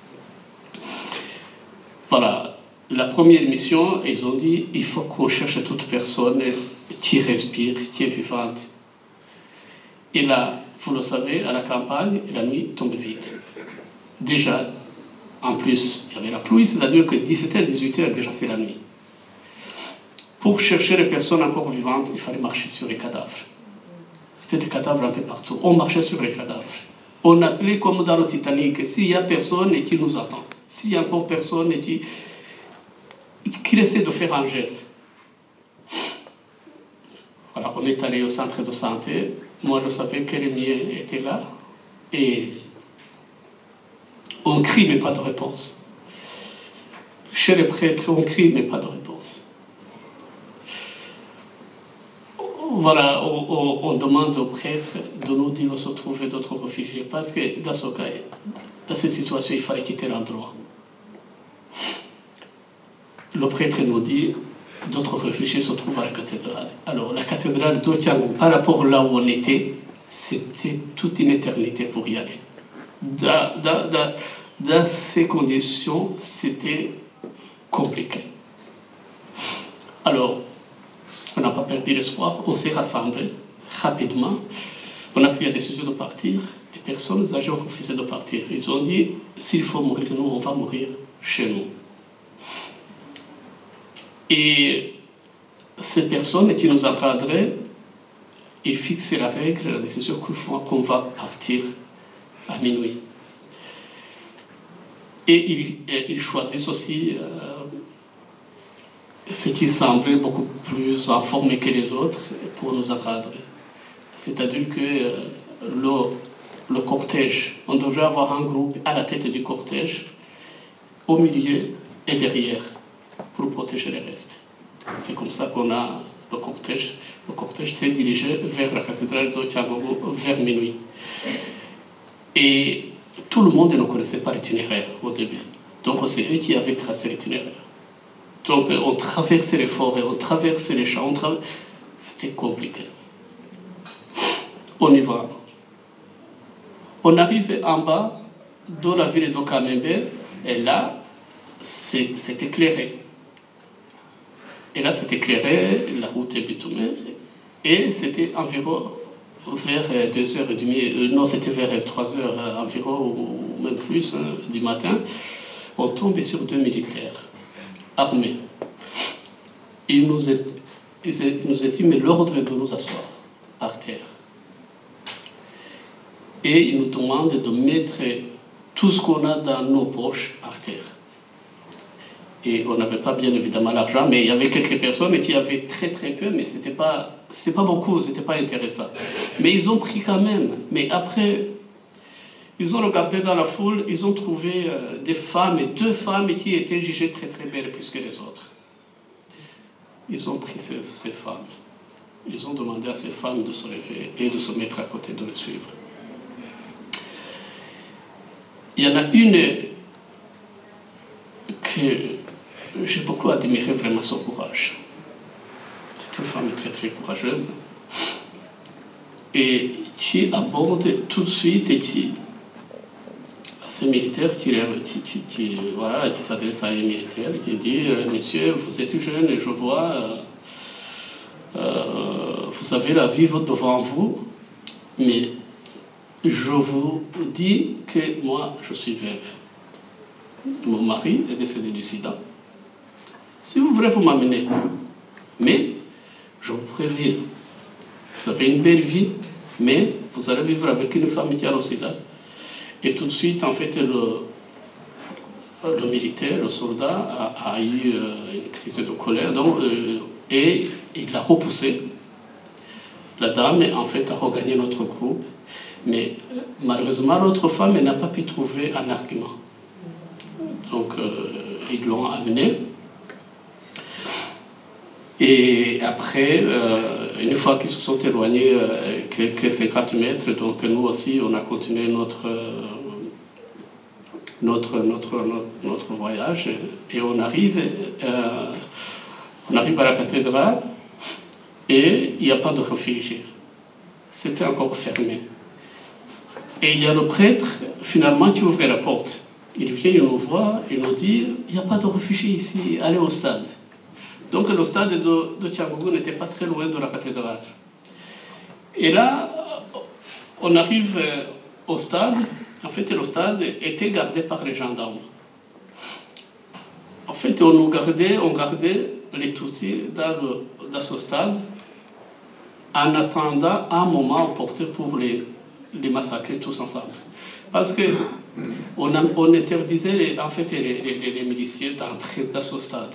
Voilà, la première mission, ils ont dit, il faut qu'on cherche toute personne qui respire, qui est vivante. Et là, vous le savez, à la campagne, la nuit tombe vite. Déjà, en plus, il y avait la pluie, c'est-à-dire que dix-sept heures, dix-huit heures, déjà c'est la nuit. Pour chercher les personnes encore vivantes, il fallait marcher sur les cadavres. C'était des cadavres un peu partout. On marchait sur les cadavres. On appelait comme dans le Titanic, s'il y a personne qui nous attend, s'il y a encore personne qui, qui essaie de faire un geste. Voilà, on est allé au centre de santé. Moi, je savais que les miens étaient là. Et on crie, mais pas de réponse. Chez les prêtres, on crie, mais pas de réponse. Voilà, on, on, on demande aux prêtres de nous dire où se trouver d'autres réfugiés. Parce que dans ce cas, dans cette situation, il fallait quitter l'endroit. Le prêtre nous dit d'autres réfugiés se trouvent à la cathédrale. Alors, la cathédrale d'Otiangou, par rapport là où on était, c'était toute une éternité pour y aller. Dans, dans, dans, dans ces conditions, c'était compliqué. Alors, on n'a pas perdu l'espoir, on s'est rassemblés rapidement. On a pris la décision de partir. Les personnes âgées ont refusé de partir. Ils ont dit, s'il faut mourir, nous, on va mourir chez nous. Et ces personnes qui nous encadraient, ils fixaient la règle, la décision qu'on va partir à minuit. Et ils, ils choisissent aussi euh, ce qui semblait beaucoup plus informé que les autres pour nous encadrer. C'est-à-dire que euh, le, le cortège, on devrait avoir un groupe à la tête du cortège, au milieu et derrière, pour protéger les restes. C'est comme ça qu'on a le cortège. Le cortège s'est dirigé vers la cathédrale d'Otiangou vers minuit. Et tout le monde ne connaissait pas l'itinéraire au début. Donc c'est eux qui avaient tracé l'itinéraire. Donc on traversait les forêts, on traversait les champs, tra... c'était compliqué. On y va. On arrive en bas de la ville de Kamembe, et là, c'est, c'est éclairé. Et là, c'est éclairé, la route est bitumée, et c'était environ vers deux heures trente, euh, non, c'était vers trois heures euh, environ, ou même plus, hein, du matin, on tombait sur deux militaires armés. Ils nous, est, ils nous estiment l'ordre de nous asseoir par terre. Et ils nous demandent de mettre tout ce qu'on a dans nos poches par terre. Et on n'avait pas bien évidemment l'argent, mais il y avait quelques personnes qui avaient très très peu, mais ce n'était pas, c'était pas beaucoup, ce n'était pas intéressant. Mais ils ont pris quand même. Mais après, ils ont regardé dans la foule, ils ont trouvé euh, des femmes, et deux femmes qui étaient jugées très très belles plus que les autres. Ils ont pris ces, ces femmes. Ils ont demandé à ces femmes de se lever et de se mettre à côté, de les suivre. Il y en a une que j'ai beaucoup admiré, vraiment son courage. C'est une femme très très courageuse et qui aborde tout de suite et qui, à ces militaires qui, qui, qui, voilà, qui s'adresse à un militaire qui dit « Messieurs, vous êtes jeunes et je vois, euh, euh, vous avez la vie devant vous, mais je vous dis que moi, je suis veuve. Mon mari est décédé du sida. Si vous voulez, vous m'amenez. Mais je vous préviens, vous avez une belle vie, mais vous allez vivre avec une femme qui a le sida. » Et tout de suite, en fait, le, le militaire, le soldat, a, a eu euh, une crise de colère, donc, euh, et il l'a repoussé. La dame, en fait, a regagné notre groupe, mais malheureusement, l'autre femme, elle n'a pas pu trouver un argument. Donc, euh, ils l'ont amenée. Et après, euh, une fois qu'ils se sont éloignés euh, quelques cinquante mètres, donc nous aussi, on a continué notre, euh, notre, notre, notre, notre voyage. Et on arrive, euh, on arrive à la cathédrale et il n'y a pas de réfugiés. C'était encore fermé. Et il y a le prêtre, finalement, qui ouvre la porte. Il vient, il nous voit, il nous dit, il n'y a pas de réfugiés ici, allez au stade. Donc le stade de, de Tchangougou n'était pas très loin de la cathédrale. Et là, on arrive au stade. En fait, le stade était gardé par les gendarmes. En fait, on nous gardait, on gardait les Tutsis dans, le, dans ce stade en attendant un moment opportun pour les, les massacrer tous ensemble. Parce qu'on on interdisait les, en fait, les, les, les miliciens d'entrer dans ce stade.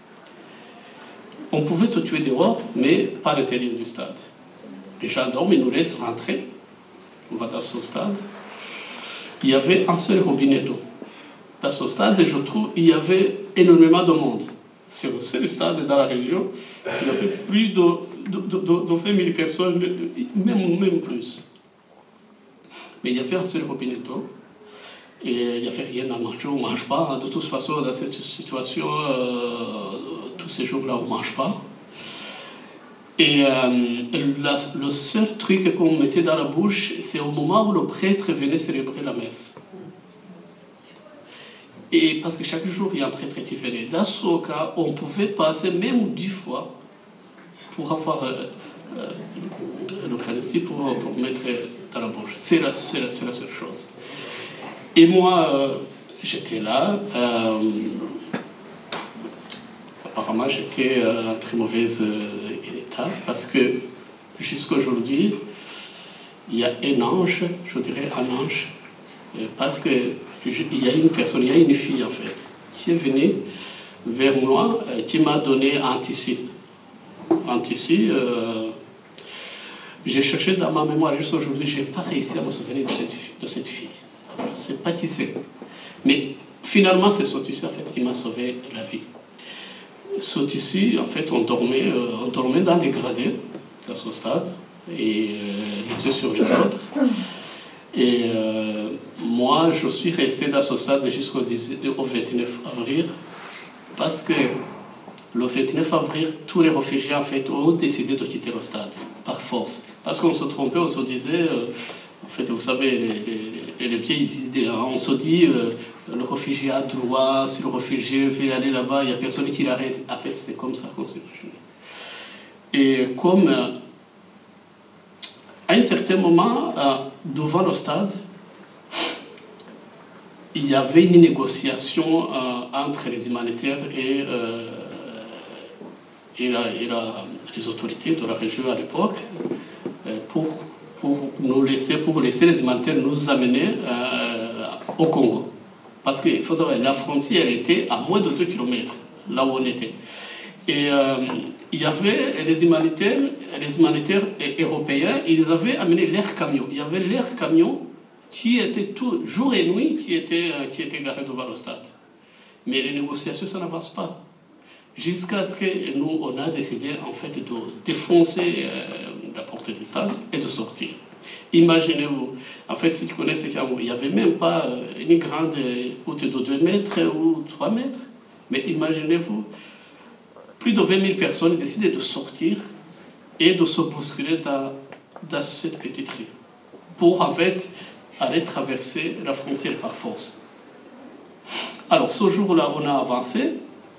On pouvait te tuer dehors, mais pas à l'intérieur du stade. Les gendarmes, ils nous laissent rentrer. On va dans ce stade. Il y avait un seul robinet d'eau. Dans ce stade, je trouve, il y avait énormément de monde. C'est le seul stade dans la région. Il y avait plus de, de, de, de vingt mille personnes, même, même plus. Mais il y avait un seul robinet d'eau. Et il n'y avait rien à manger, on ne mange pas. De toute façon, dans cette situation, euh, tous ces jours-là, on ne mange pas. Et euh, la, le seul truc qu'on mettait dans la bouche, c'est au moment où le prêtre venait célébrer la messe. Et parce que chaque jour, il y a un prêtre qui venait. Dans ce cas, on pouvait passer même dix fois pour avoir euh, euh, l'Eucharistie pour, pour mettre dans la bouche. C'est la, c'est la, c'est la seule chose. Et moi, euh, j'étais là. Euh, apparemment, j'étais en très mauvais euh, état parce que jusqu'à aujourd'hui, il y a un ange, je dirais un ange, parce qu'il y a une personne, il y a une fille en fait, qui est venue vers moi, qui m'a donné un tissu. Un tissu, euh, j'ai cherché dans ma mémoire jusqu'à aujourd'hui, je n'ai pas réussi à me souvenir de cette, de cette fille. Je ne sais pas qui c'est. Mais finalement, c'est ce tissu en fait, qui m'a sauvé la vie. Ce tissu, en fait, on dormait, euh, on dormait dans des gradés, dans ce stade, et euh, les uns sur les autres. Et euh, moi, je suis resté dans ce stade jusqu'au vingt-neuf avril, parce que le vingt-neuf avril, tous les réfugiés en fait, ont décidé de quitter le stade, par force. Parce qu'on se trompait, on se disait... Euh, En fait, vous savez, les, les, les vieilles idées, hein, on se dit, euh, le réfugié a droit, si le réfugié veut aller là-bas, il n'y a personne qui l'arrête. En fait, c'est comme ça qu'on s'imagine. Et comme, euh, à un certain moment, euh, devant le stade, il y avait une négociation euh, entre les humanitaires et, euh, et, la, et la, les autorités de la région à l'époque euh, pour... pour nous laisser, pour laisser les humanitaires nous amener euh, au Congo. Parce qu'il faut savoir, la frontière était à moins de deux kilomètres, là où on était. Et euh, il y avait les humanitaires, les humanitaires européens, ils avaient amené leurs camions. Il y avait leurs camions qui étaient tout, jour et nuit, qui étaient, qui étaient garés devant le stade. Mais les négociations, ça n'avance pas. Jusqu'à ce que nous, on a décidé en fait de défoncer euh, la porte du stade et de sortir. Imaginez-vous, en fait, si tu connais ces camions, il n'y avait même pas une grande route de deux mètres ou trois mètres. Mais imaginez-vous, plus de vingt mille personnes décidaient de sortir et de se bousculer dans, dans cette petite rue pour en fait aller traverser la frontière par force. Alors, ce jour-là, on a avancé,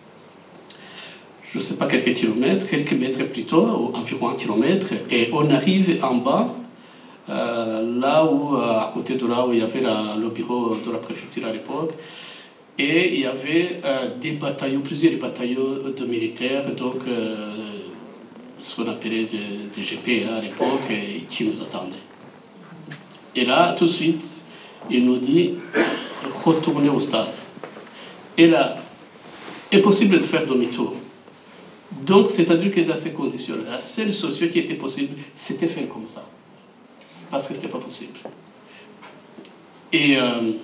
je ne sais pas quelques kilomètres, quelques mètres plutôt, environ un kilomètre, et on arrive en bas, euh, là où, à côté de là où il y avait la, le bureau de la préfecture à l'époque, et il y avait euh, des bataillons, plusieurs bataillons de militaires, donc euh, ce qu'on appelait des, des G P à l'époque, et qui nous attendaient. Et là, tout de suite, il nous dit retournez au stade. Et là, impossible de faire demi-tour. Donc, c'est-à-dire que dans ces conditions-là, la seule solution qui était possible, c'était faire comme ça. Parce que ce n'était pas possible. Et euh,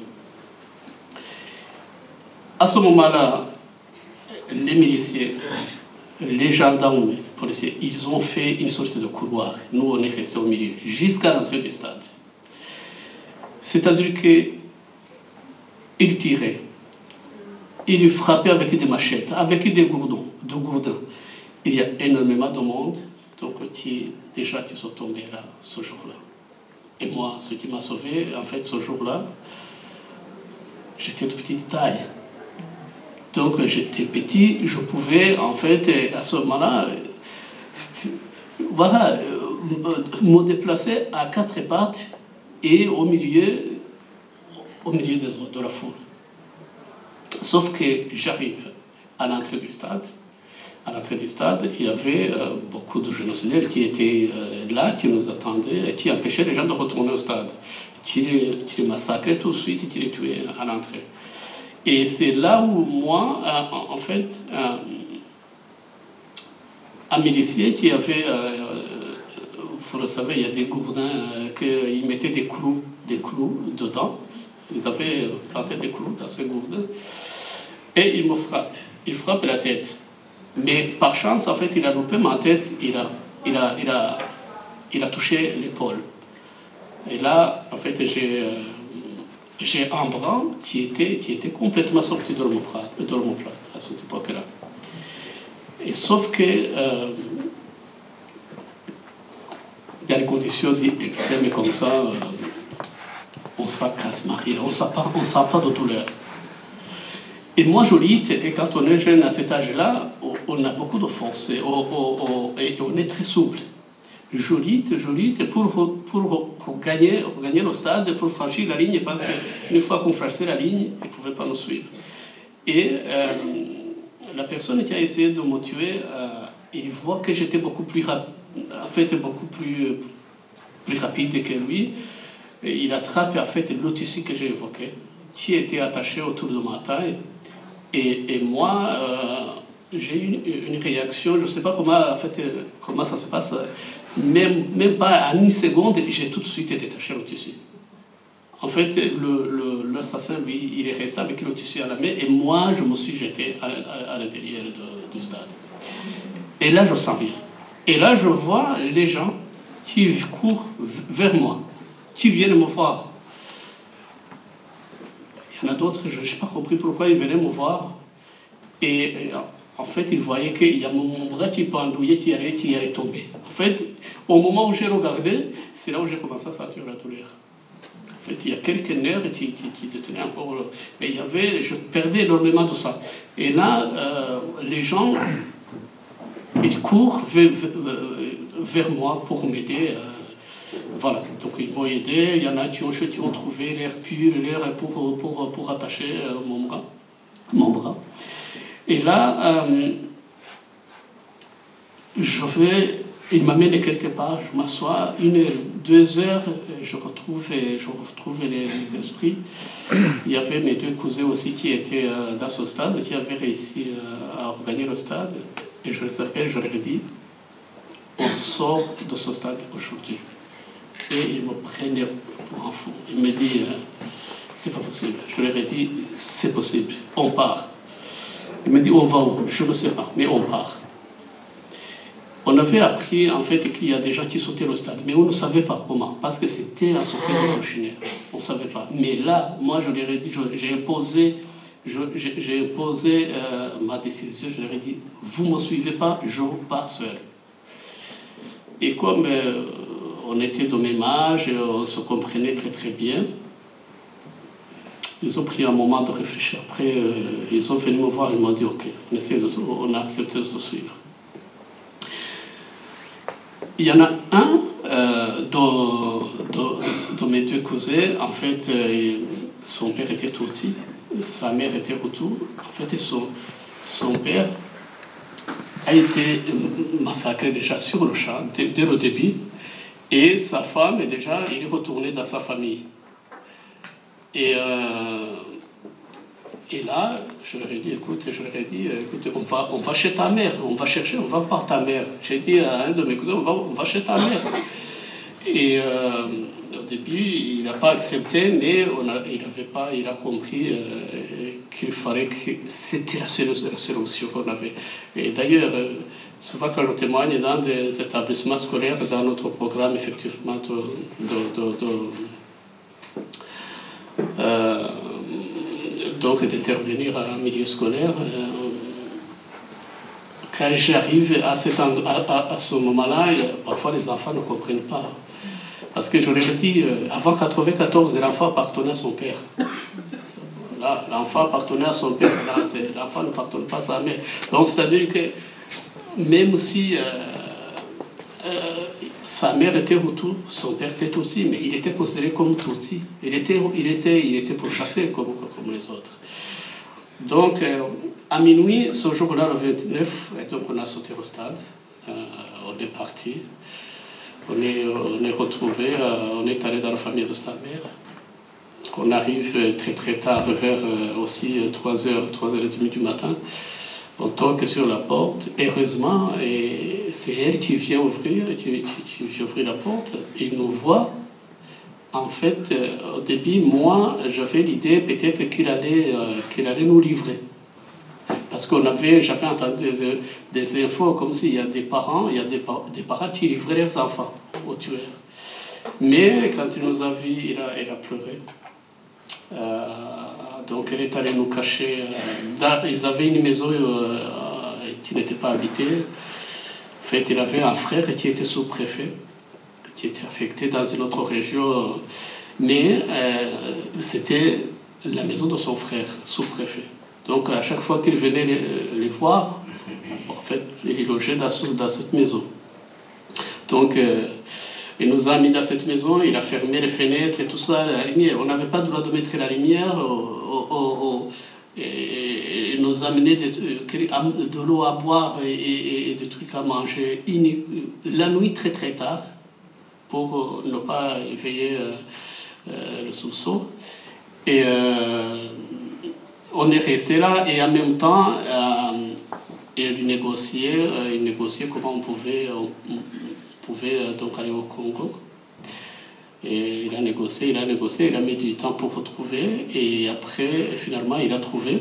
à ce moment-là, les miliciens, les gendarmes, les policiers, ils ont fait une sorte de couloir. Nous, on est restés au milieu, jusqu'à l'entrée du stade. C'est-à-dire qu'ils tiraient, ils frappaient avec des machettes, avec des gourdins. De gourdins. Il y a énormément de monde, donc qui, déjà qui sont tombés là, ce jour-là. Et moi, ce qui m'a sauvé, en fait, ce jour-là, j'étais de petite taille. Donc j'étais petit, je pouvais, en fait, à ce moment-là, voilà, me déplacer à quatre pattes et au milieu, au milieu de, de la foule. Sauf que j'arrive à l'entrée du stade. À l'entrée du stade, il y avait euh, beaucoup de génocidaires qui étaient euh, là, qui nous attendaient, et qui empêchaient les gens de retourner au stade, qui les, qui les massacraient tout de suite et qui les tuaient à l'entrée. Et c'est là où moi, euh, en, en fait, euh, un milicier qui avait, euh, vous le savez, il y a des gourdins euh, qui mettaient des clous, des clous dedans. Ils avaient planté des clous dans ces gourdins. Et il me frappe. Il frappe la tête. Mais par chance, en fait, il a loupé ma tête. Il a, il a, il a, il a touché l'épaule. Et là, en fait, j'ai, euh, j'ai un bras qui était, qui était complètement sorti de l'omoplate, de l'omoplate à cette époque-là. Et sauf que euh, dans les conditions extrêmes comme ça, euh, on sent casse-marie, on ne sent pas de douleur. Et moi, je lutte, et quand on est jeune à cet âge-là, on a beaucoup de force, et on, on, et on est très souple. Je lutte, je lutte pour, pour, pour, gagner, pour gagner le stade, pour franchir la ligne, parce qu'une fois qu'on franchissait la ligne, ils ne pouvaient pas nous suivre. Et euh, la personne qui a essayé de me tuer, euh, il voit que j'étais beaucoup plus, rap- en fait, beaucoup plus, plus rapide que lui. Et il attrape en fait le tissu que j'ai évoqué, qui était attaché autour de ma taille. Et, et moi, euh, j'ai eu une, une réaction, je ne sais pas comment, en fait, comment ça se passe, même, même pas en une seconde, j'ai tout de suite détaché le tissu. En fait, le, le, l'assassin, lui, il est resté avec le tissu à la main, et moi, je me suis jeté à, à, à l'intérieur de, du stade. Et là, je sens rien. Et là, je vois les gens qui courent vers moi, qui viennent me voir. Il y en a d'autres, je n'ai pas compris pourquoi ils venaient me voir. Et, et en fait, ils voyaient qu'il y a mon bras qui pendouillait, qui allait, qui allait tomber. En fait, au moment où j'ai regardé, c'est là où j'ai commencé à sentir la douleur. En fait, il y a quelques nerfs qui, qui, qui détenaient encore. Mais il y avait, je perdais énormément de ça. Et là, euh, les gens, ils courent vers, vers moi pour m'aider. Euh, Voilà, donc ils m'ont aidé, il y en a qui ont, qui ont trouvé l'air pur, l'air pour, pour, pour attacher mon bras, mon bras. Et là, euh, je vais Il m'amène quelque part, je m'assois une heure, deux heures, je retrouve, je retrouve les, les esprits. Il y avait mes deux cousins aussi qui étaient euh, dans ce stade, qui avaient réussi euh, à regagner le stade. Et je les appelle, je leur ai dit, on sort de ce stade aujourd'hui. Et ils me prenaient pour un fou. Ils me disent, euh, c'est pas possible. Je leur ai dit, c'est possible, on part. Ils me disent, on va où? Je ne sais pas, mais on part. On avait appris en fait qu'il y a des gens qui sautaient au stade, mais on ne savait pas comment, parce que c'était un sauter de cochinelle. On ne savait pas. Mais là, moi, je leur ai dit, j'ai imposé, j'ai imposé euh, ma décision. Je leur ai dit, vous ne me suivez pas, je pars seul. Et comme euh, on était de même âge, on se comprenait très très bien, ils ont pris un moment de réfléchir. Après, euh, ils sont venus me voir, ils m'ont dit, ok, on, essaie de, on a accepté de te suivre. Il y en a un euh, de, de, de, de mes deux cousins, en fait, euh, son père était Tutsi, sa mère était Hutu. En fait, son, son père a été massacré déjà sur le champ, dès, dès le début, et sa femme, déjà, il est retourné dans sa famille. Et, euh, et là, je leur ai dit, écoute, je leur ai dit, écoute, on va, on va chez ta mère, on va chercher, on va voir ta mère. J'ai dit à un de mes cousins, on va, on va chez ta mère. Et euh, au début, il n'a pas accepté, mais on a, il avait pas, il a compris euh, qu'il fallait que c'était la seule, la seule option qu'on avait. Et d'ailleurs, euh, souvent quand je témoigne dans des établissements scolaires, dans notre programme, effectivement, de, de, de, de euh, donc d'intervenir en milieu scolaire, euh, quand j'arrive à, cet, à, à, à ce moment-là, parfois les enfants ne comprennent pas. Parce que je leur ai dit, euh, avant quatre-vingt-quatorze, l'enfant appartenait à son père. Là, l'enfant appartenait à son père, là, l'enfant ne appartenait pas à sa mère. Donc, c'est-à-dire que même si euh, euh, sa mère était Hutu, son père était Tutsi, mais il était considéré comme Tutsi. Il était, il était, il était pourchassé comme, comme les autres. Donc, euh, à minuit, ce jour-là, le vingt-neuf, donc on a sauté au stade, euh, on est parti. On est, on est retrouvé, euh, on est allé dans la famille de sa mère. On arrive très très tard, vers euh, aussi trois heures, trois heures trente du matin. On toque sur la porte. Heureusement, et c'est elle qui vient ouvrir, qui, qui, qui vient ouvrir la porte. Il nous voit. En fait, euh, au début, moi, j'avais l'idée peut-être qu'il allait, euh, qu'il allait nous livrer. Parce qu'on avait, j'avais entendu des, des infos comme s'il y a des parents, il y a des, des parents qui livraient leurs enfants aux tueurs. Mais quand il nous a vus, il a, il a pleuré. Euh, donc elle est allée nous cacher. Euh, dans, ils avaient une maison euh, qui n'était pas habitée. En fait, il avait un frère qui était sous-préfet, qui était affecté dans une autre région. Mais euh, c'était la maison de son frère, sous-préfet. Donc, à chaque fois qu'il venait les, les voir, en fait, il logeait dans, ce, dans cette maison. Donc, euh, il nous a mis dans cette maison, il a fermé les fenêtres et tout ça, la lumière. On n'avait pas le droit de mettre la lumière, au, au, au, et il nous a amené de, de l'eau à boire et, et, et des trucs à manger la nuit très très tard, pour ne pas éveiller euh, euh, le soupçon. Et euh, on est resté là, et en même temps, euh, il négociait, euh, il négociait comment on pouvait, on, on pouvait euh, donc aller au Congo. Et il a négocié, il a négocié, il a mis du temps pour retrouver, et après, finalement, il a trouvé.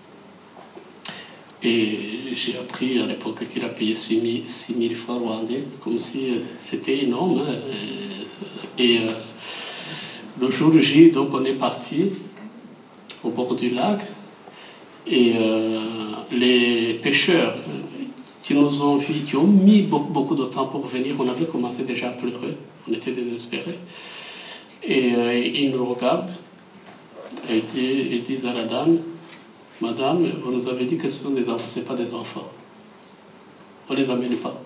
Et j'ai appris à l'époque qu'il a payé six mille francs rwandais, comme si c'était énorme. Hein. Et euh, le jour J, donc on est parti au bord du lac, et euh, les pêcheurs qui nous ont vus, qui ont mis beaucoup, beaucoup de temps pour venir, on avait commencé déjà à pleurer, on était désespérés, et euh, ils nous regardent et ils disent à la dame, madame, vous nous avez dit que ce sont des enfants, ce n'est pas des enfants, on ne les amène pas.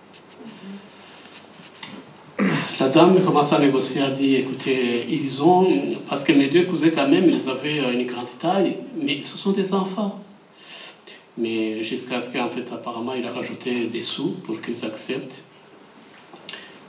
La dame commence à négocier, a dit, écoutez, ils ont, parce que mes deux cousins quand même, ils avaient une grande taille, mais ce sont des enfants. Mais jusqu'à ce qu'en fait, apparemment, il a rajouté des sous pour qu'ils acceptent.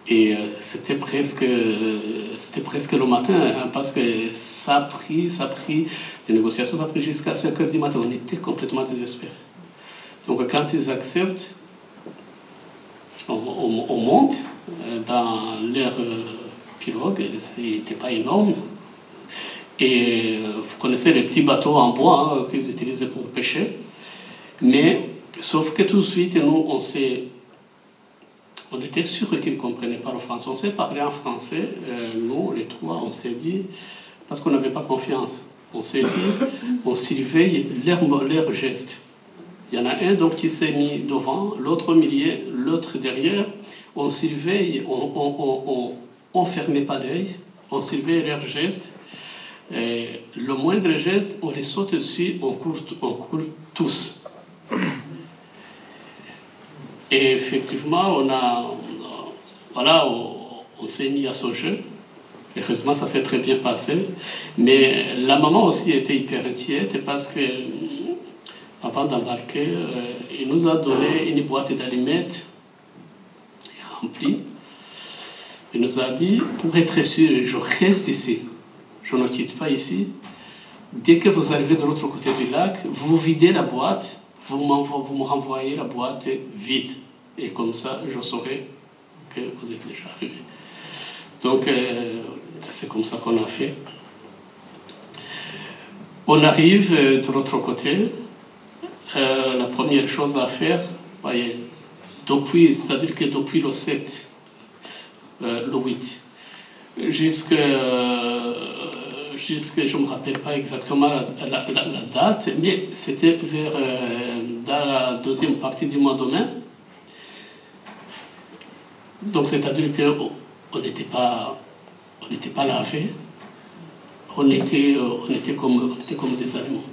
Et euh, c'était presque, euh, c'était presque le matin, hein, parce que ça a pris, ça a pris, des négociations, ça a pris jusqu'à cinq heures du matin. On était complètement désespérés. Donc quand ils acceptent, on, on, on monte dans leur euh, pirogue, c'était pas énorme. Et euh, vous connaissez les petits bateaux en bois hein, qu'ils utilisaient pour pêcher. Mais, sauf que tout de suite, nous, on s'est... On était sûr qu'ils ne comprenaient pas le français. On s'est parlé en français, euh, nous, les trois, on s'est dit, parce qu'on n'avait pas confiance, on s'est dit, on surveille leurs leur gestes. Il y en a un donc qui s'est mis devant, l'autre au milieu, l'autre derrière. On surveille, on ne fermait pas l'œil, on surveille leurs gestes. Et le moindre geste, on les saute dessus, on court, on court tous. Et effectivement, on a, voilà, on, on s'est mis à ce jeu. Heureusement, ça s'est très bien passé. Mais la maman aussi était hyper inquiète parce que, avant d'embarquer, euh, il nous a donné une boîte d'allumettes remplie. Il nous a dit, pour être sûr, je reste ici, je ne quitte pas ici. Dès que vous arrivez de l'autre côté du lac, vous videz la boîte, vous, vous me renvoyez la boîte vide. Et comme ça, je saurai que vous êtes déjà arrivé. Donc, euh, c'est comme ça qu'on a fait. On arrive euh, de l'autre côté. Euh, la première chose à faire, voyez, depuis, c'est-à-dire que depuis le sept, euh, le huit, jusque, euh, jusque, je ne me rappelle pas exactement la, la, la, la date, mais c'était vers, euh, dans la deuxième partie du mois de mai. Donc, c'est-à-dire qu'on n'était pas, on n'était pas lavés, on était, on, était comme, on était comme des animaux.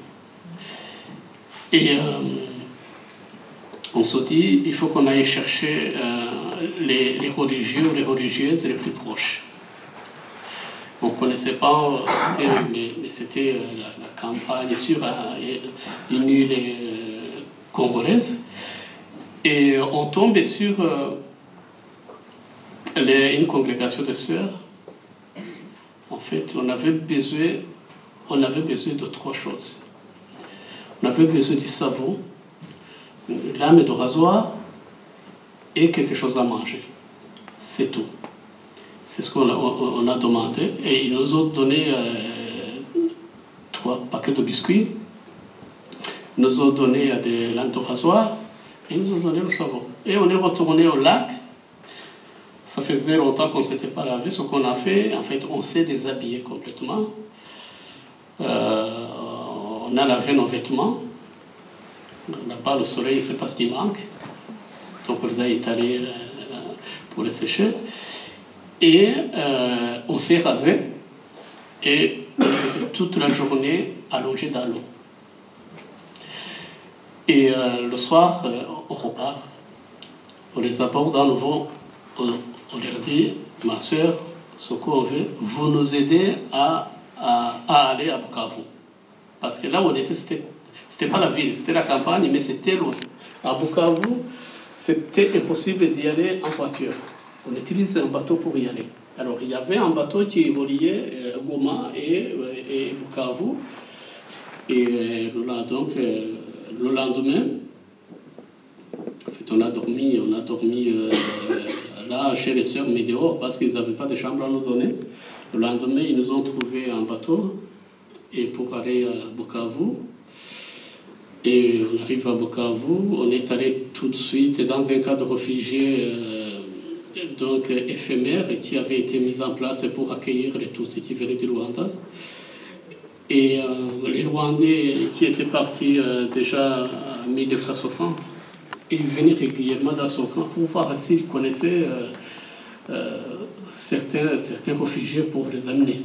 Et euh, on se dit, il faut qu'on aille chercher euh, les, les religieux ou les religieuses les plus proches. On ne connaissait pas, c'était, mais, mais c'était la, la campagne sur une île euh, congolaise. Et on tombe sur euh, les, une congrégation de sœurs. En fait, on avait besoin, on avait besoin de trois choses. On avait besoin du savon, une lame de rasoir et quelque chose à manger. C'est tout. C'est ce qu'on a, on a demandé. Et ils nous ont donné euh, trois paquets de biscuits. Ils nous ont donné euh, des lames de rasoir et ils nous ont donné le savon. Et on est retourné au lac. Ça faisait longtemps qu'on ne s'était pas lavé. Ce qu'on a fait, en fait, on s'est déshabillé complètement. Euh, on a lavé nos vêtements. Là-bas, le soleil, c'est pas ce qui manque. Donc, on les a étalés euh, pour les sécher. Et euh, on s'est rasé. Et on faisait toute la journée allongé dans l'eau. Et euh, le soir, euh, on repart. On les aborde à nouveau. On, on leur dit, ma soeur, ce qu'on veut, vous nous aidez à, à, à aller à Bukavu. Parce que là où on était, c'était, c'était pas la ville, c'était la campagne, mais c'était loin. À Bukavu, c'était impossible d'y aller en voiture. On utilise un bateau pour y aller. Alors, il y avait un bateau qui reliait euh, Goma et, et Bukavu. Et euh, donc, euh, le lendemain, en fait, on a dormi, on a dormi euh, là chez les sœurs, mais dehors, parce qu'ils n'avaient pas de chambre à nous donner. Le lendemain, ils nous ont trouvé un bateau et pour aller à Bukavu. Et on arrive à Bukavu, on est allé tout de suite dans un camp de réfugiés euh, donc, éphémère qui avait été mis en place pour accueillir les Tutsis qui venaient du Rwanda. Et euh, les Rwandais qui étaient partis euh, déjà en mille neuf cent soixante, ils venaient régulièrement dans ce camp pour voir s'ils connaissaient euh, euh, certains, certains réfugiés pour les amener.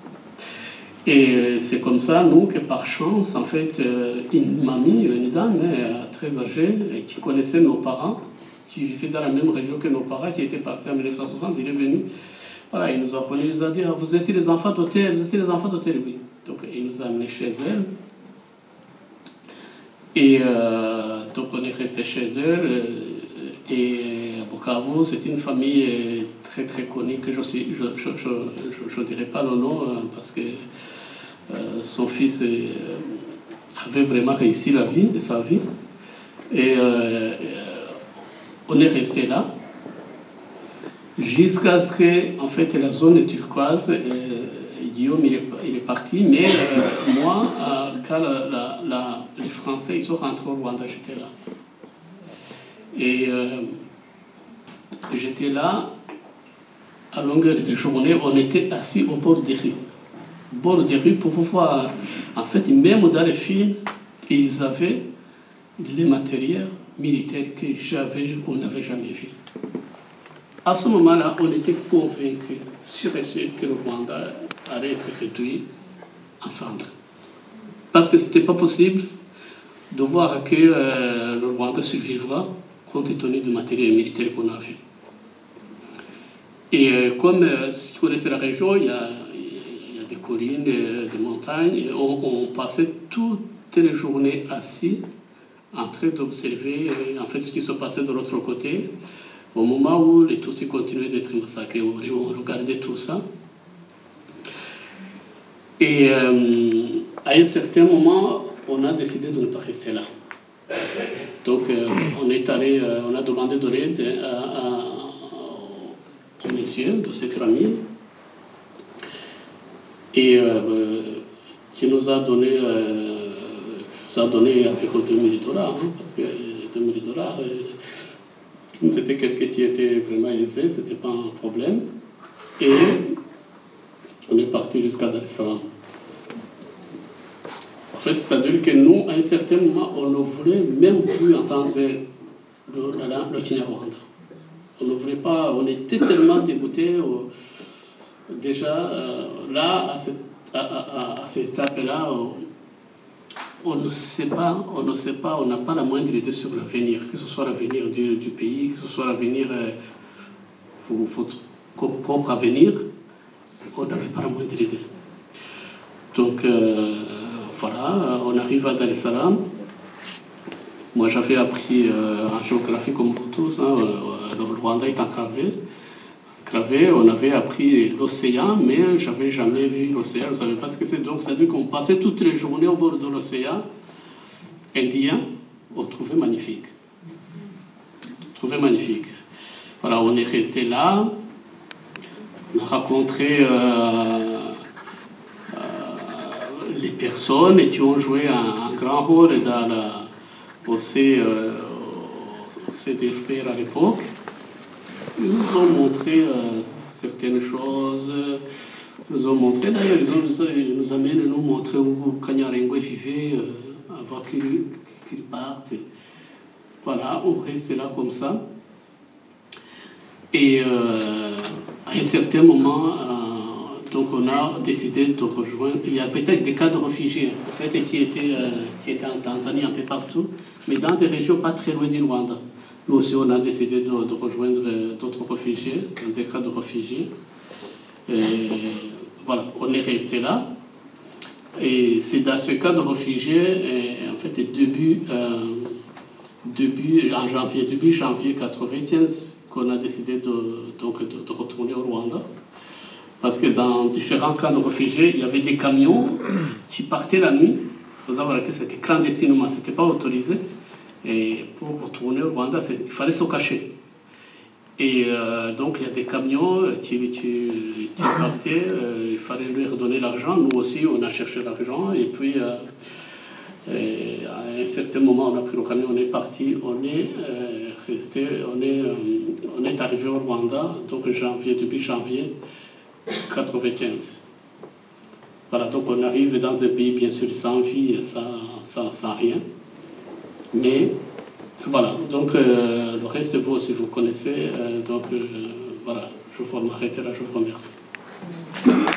Et c'est comme ça, nous, que par chance, en fait, une mamie, une dame hein, très âgée, qui connaissait nos parents, qui vivait dans la même région que nos parents, qui était parti en mille neuf cent soixante, il est venu. Voilà, il nous a appris, il nous a dit, ah, vous êtes les enfants d'hôtel, vous êtes les enfants d'hôtel, oui. Donc, il nous a amenés chez elle. Et euh, donc, on est resté chez elle. Et à Bukavu, c'est une famille très très connu, que je ne je, je, je, je, je dirais pas le nom, euh, parce que euh, son fils est, avait vraiment réussi la vie, sa vie. Et euh, on est resté là, jusqu'à ce que, en fait, la zone turquoise, euh, Guillaume il est, il est parti, mais euh, moi, euh, quand la, la, la, les Français ils sont rentrés au Rwanda, j'étais là. Et euh, j'étais là, à longueur de journée, on était assis au bord des rues. Au bord des rues pour pouvoir, en fait, même dans les films, ils avaient les matériels militaires que j'avais, on n'avait jamais vu. À ce moment-là, on était convaincus, sûr et sûr, que le Rwanda allait être réduit en centre. Parce que ce n'était pas possible de voir que euh, le Rwanda survivra compte tenu du matériel militaire qu'on a vu. Et euh, comme euh, si vous connaissez la région, il y a, il y a des collines, des, des montagnes, et on, on passait toutes les journées assis en train d'observer en fait, ce qui se passait de l'autre côté. Au moment où les Tutsis continuaient d'être massacrés, on regardait tout ça. Et euh, à un certain moment, on a décidé de ne pas rester là. Donc, euh, on est allé, euh, on a demandé de l'aide à, à, aux messieurs de cette famille, et euh, qui nous a donné, euh, nous a donné environ deux mille dollars, hein, parce que deux mille dollars. Euh, C'était quelqu'un qui était vraiment aisé, ce n'était pas un problème. Et on est parti jusqu'à Dar es Salaam. En fait, c'est-à-dire que nous, à un certain moment, on ne voulait même plus entendre le, le, le Kinyarwanda. On ne voulait pas, on était tellement dégoûtés. Déjà, euh, là, à cette, à, à, à cette étape-là, on, on ne sait pas, on ne sait pas, on n'a pas la moindre idée sur l'avenir, que ce soit l'avenir du, du pays, que ce soit l'avenir, euh, votre propre avenir, on n'avait pas la moindre idée. Donc, euh, voilà, on arrive à Dar es Salaam. Moi, j'avais appris euh, en géographie comme vous tous, hein, le Rwanda est enclavé. Enclavé, on avait appris l'océan, mais je n'avais jamais vu l'océan, je ne savais pas ce que c'est. Donc, c'est-à-dire qu'on passait toutes les journées au bord de l'océan Indien, on trouvait magnifique. On trouvait magnifique. Voilà, on est resté là, on a rencontré euh, euh, les personnes qui ont joué un, un grand rôle dans la, au C D F P R à l'époque. Ils nous ont montré euh, certaines choses, ils nous ont montré, d'ailleurs, ils, ils nous amènent nous montrer où Kanyarengwe vivait euh, avant qu'il qu'il parte. Voilà, on reste là comme ça. Et euh, à un certain moment, euh, donc on a décidé de rejoindre. Il y avait peut-être des cas de réfugiés, en fait, qui étaient, euh, qui étaient en Tanzanie, un peu partout, mais dans des régions pas très loin du Rwanda. Nous aussi, on a décidé de, de rejoindre d'autres réfugiés, dans des cas de réfugiés. Et voilà, on est resté là. Et c'est dans ce cas de réfugiés, et, en fait, début, euh, début, en janvier, début janvier quatre-vingt-quinze, qu'on a décidé de, donc, de, de retourner au Rwanda. Parce que dans différents camps de réfugiés, il y avait des camions qui partaient la nuit. Il faut savoir que c'était clandestinement, ce n'était pas autorisé. Et pour retourner au Rwanda, il fallait se cacher. Et euh, donc, il y a des camions qui, qui, qui partaient, euh, il fallait leur donner l'argent. Nous aussi, on a cherché l'argent. Et puis, euh, et à un certain moment, on a pris le camion, on est parti, on est euh, resté, on est, euh, on est arrivé au Rwanda, donc janvier, début janvier quatre-vingt-quinze. Voilà, donc on arrive dans un pays, bien sûr, sans vie et sans, sans, sans rien. Mais voilà, donc euh, le reste, vous aussi, vous connaissez. Euh, donc euh, voilà, je vais m'arrêter là, je vous remercie.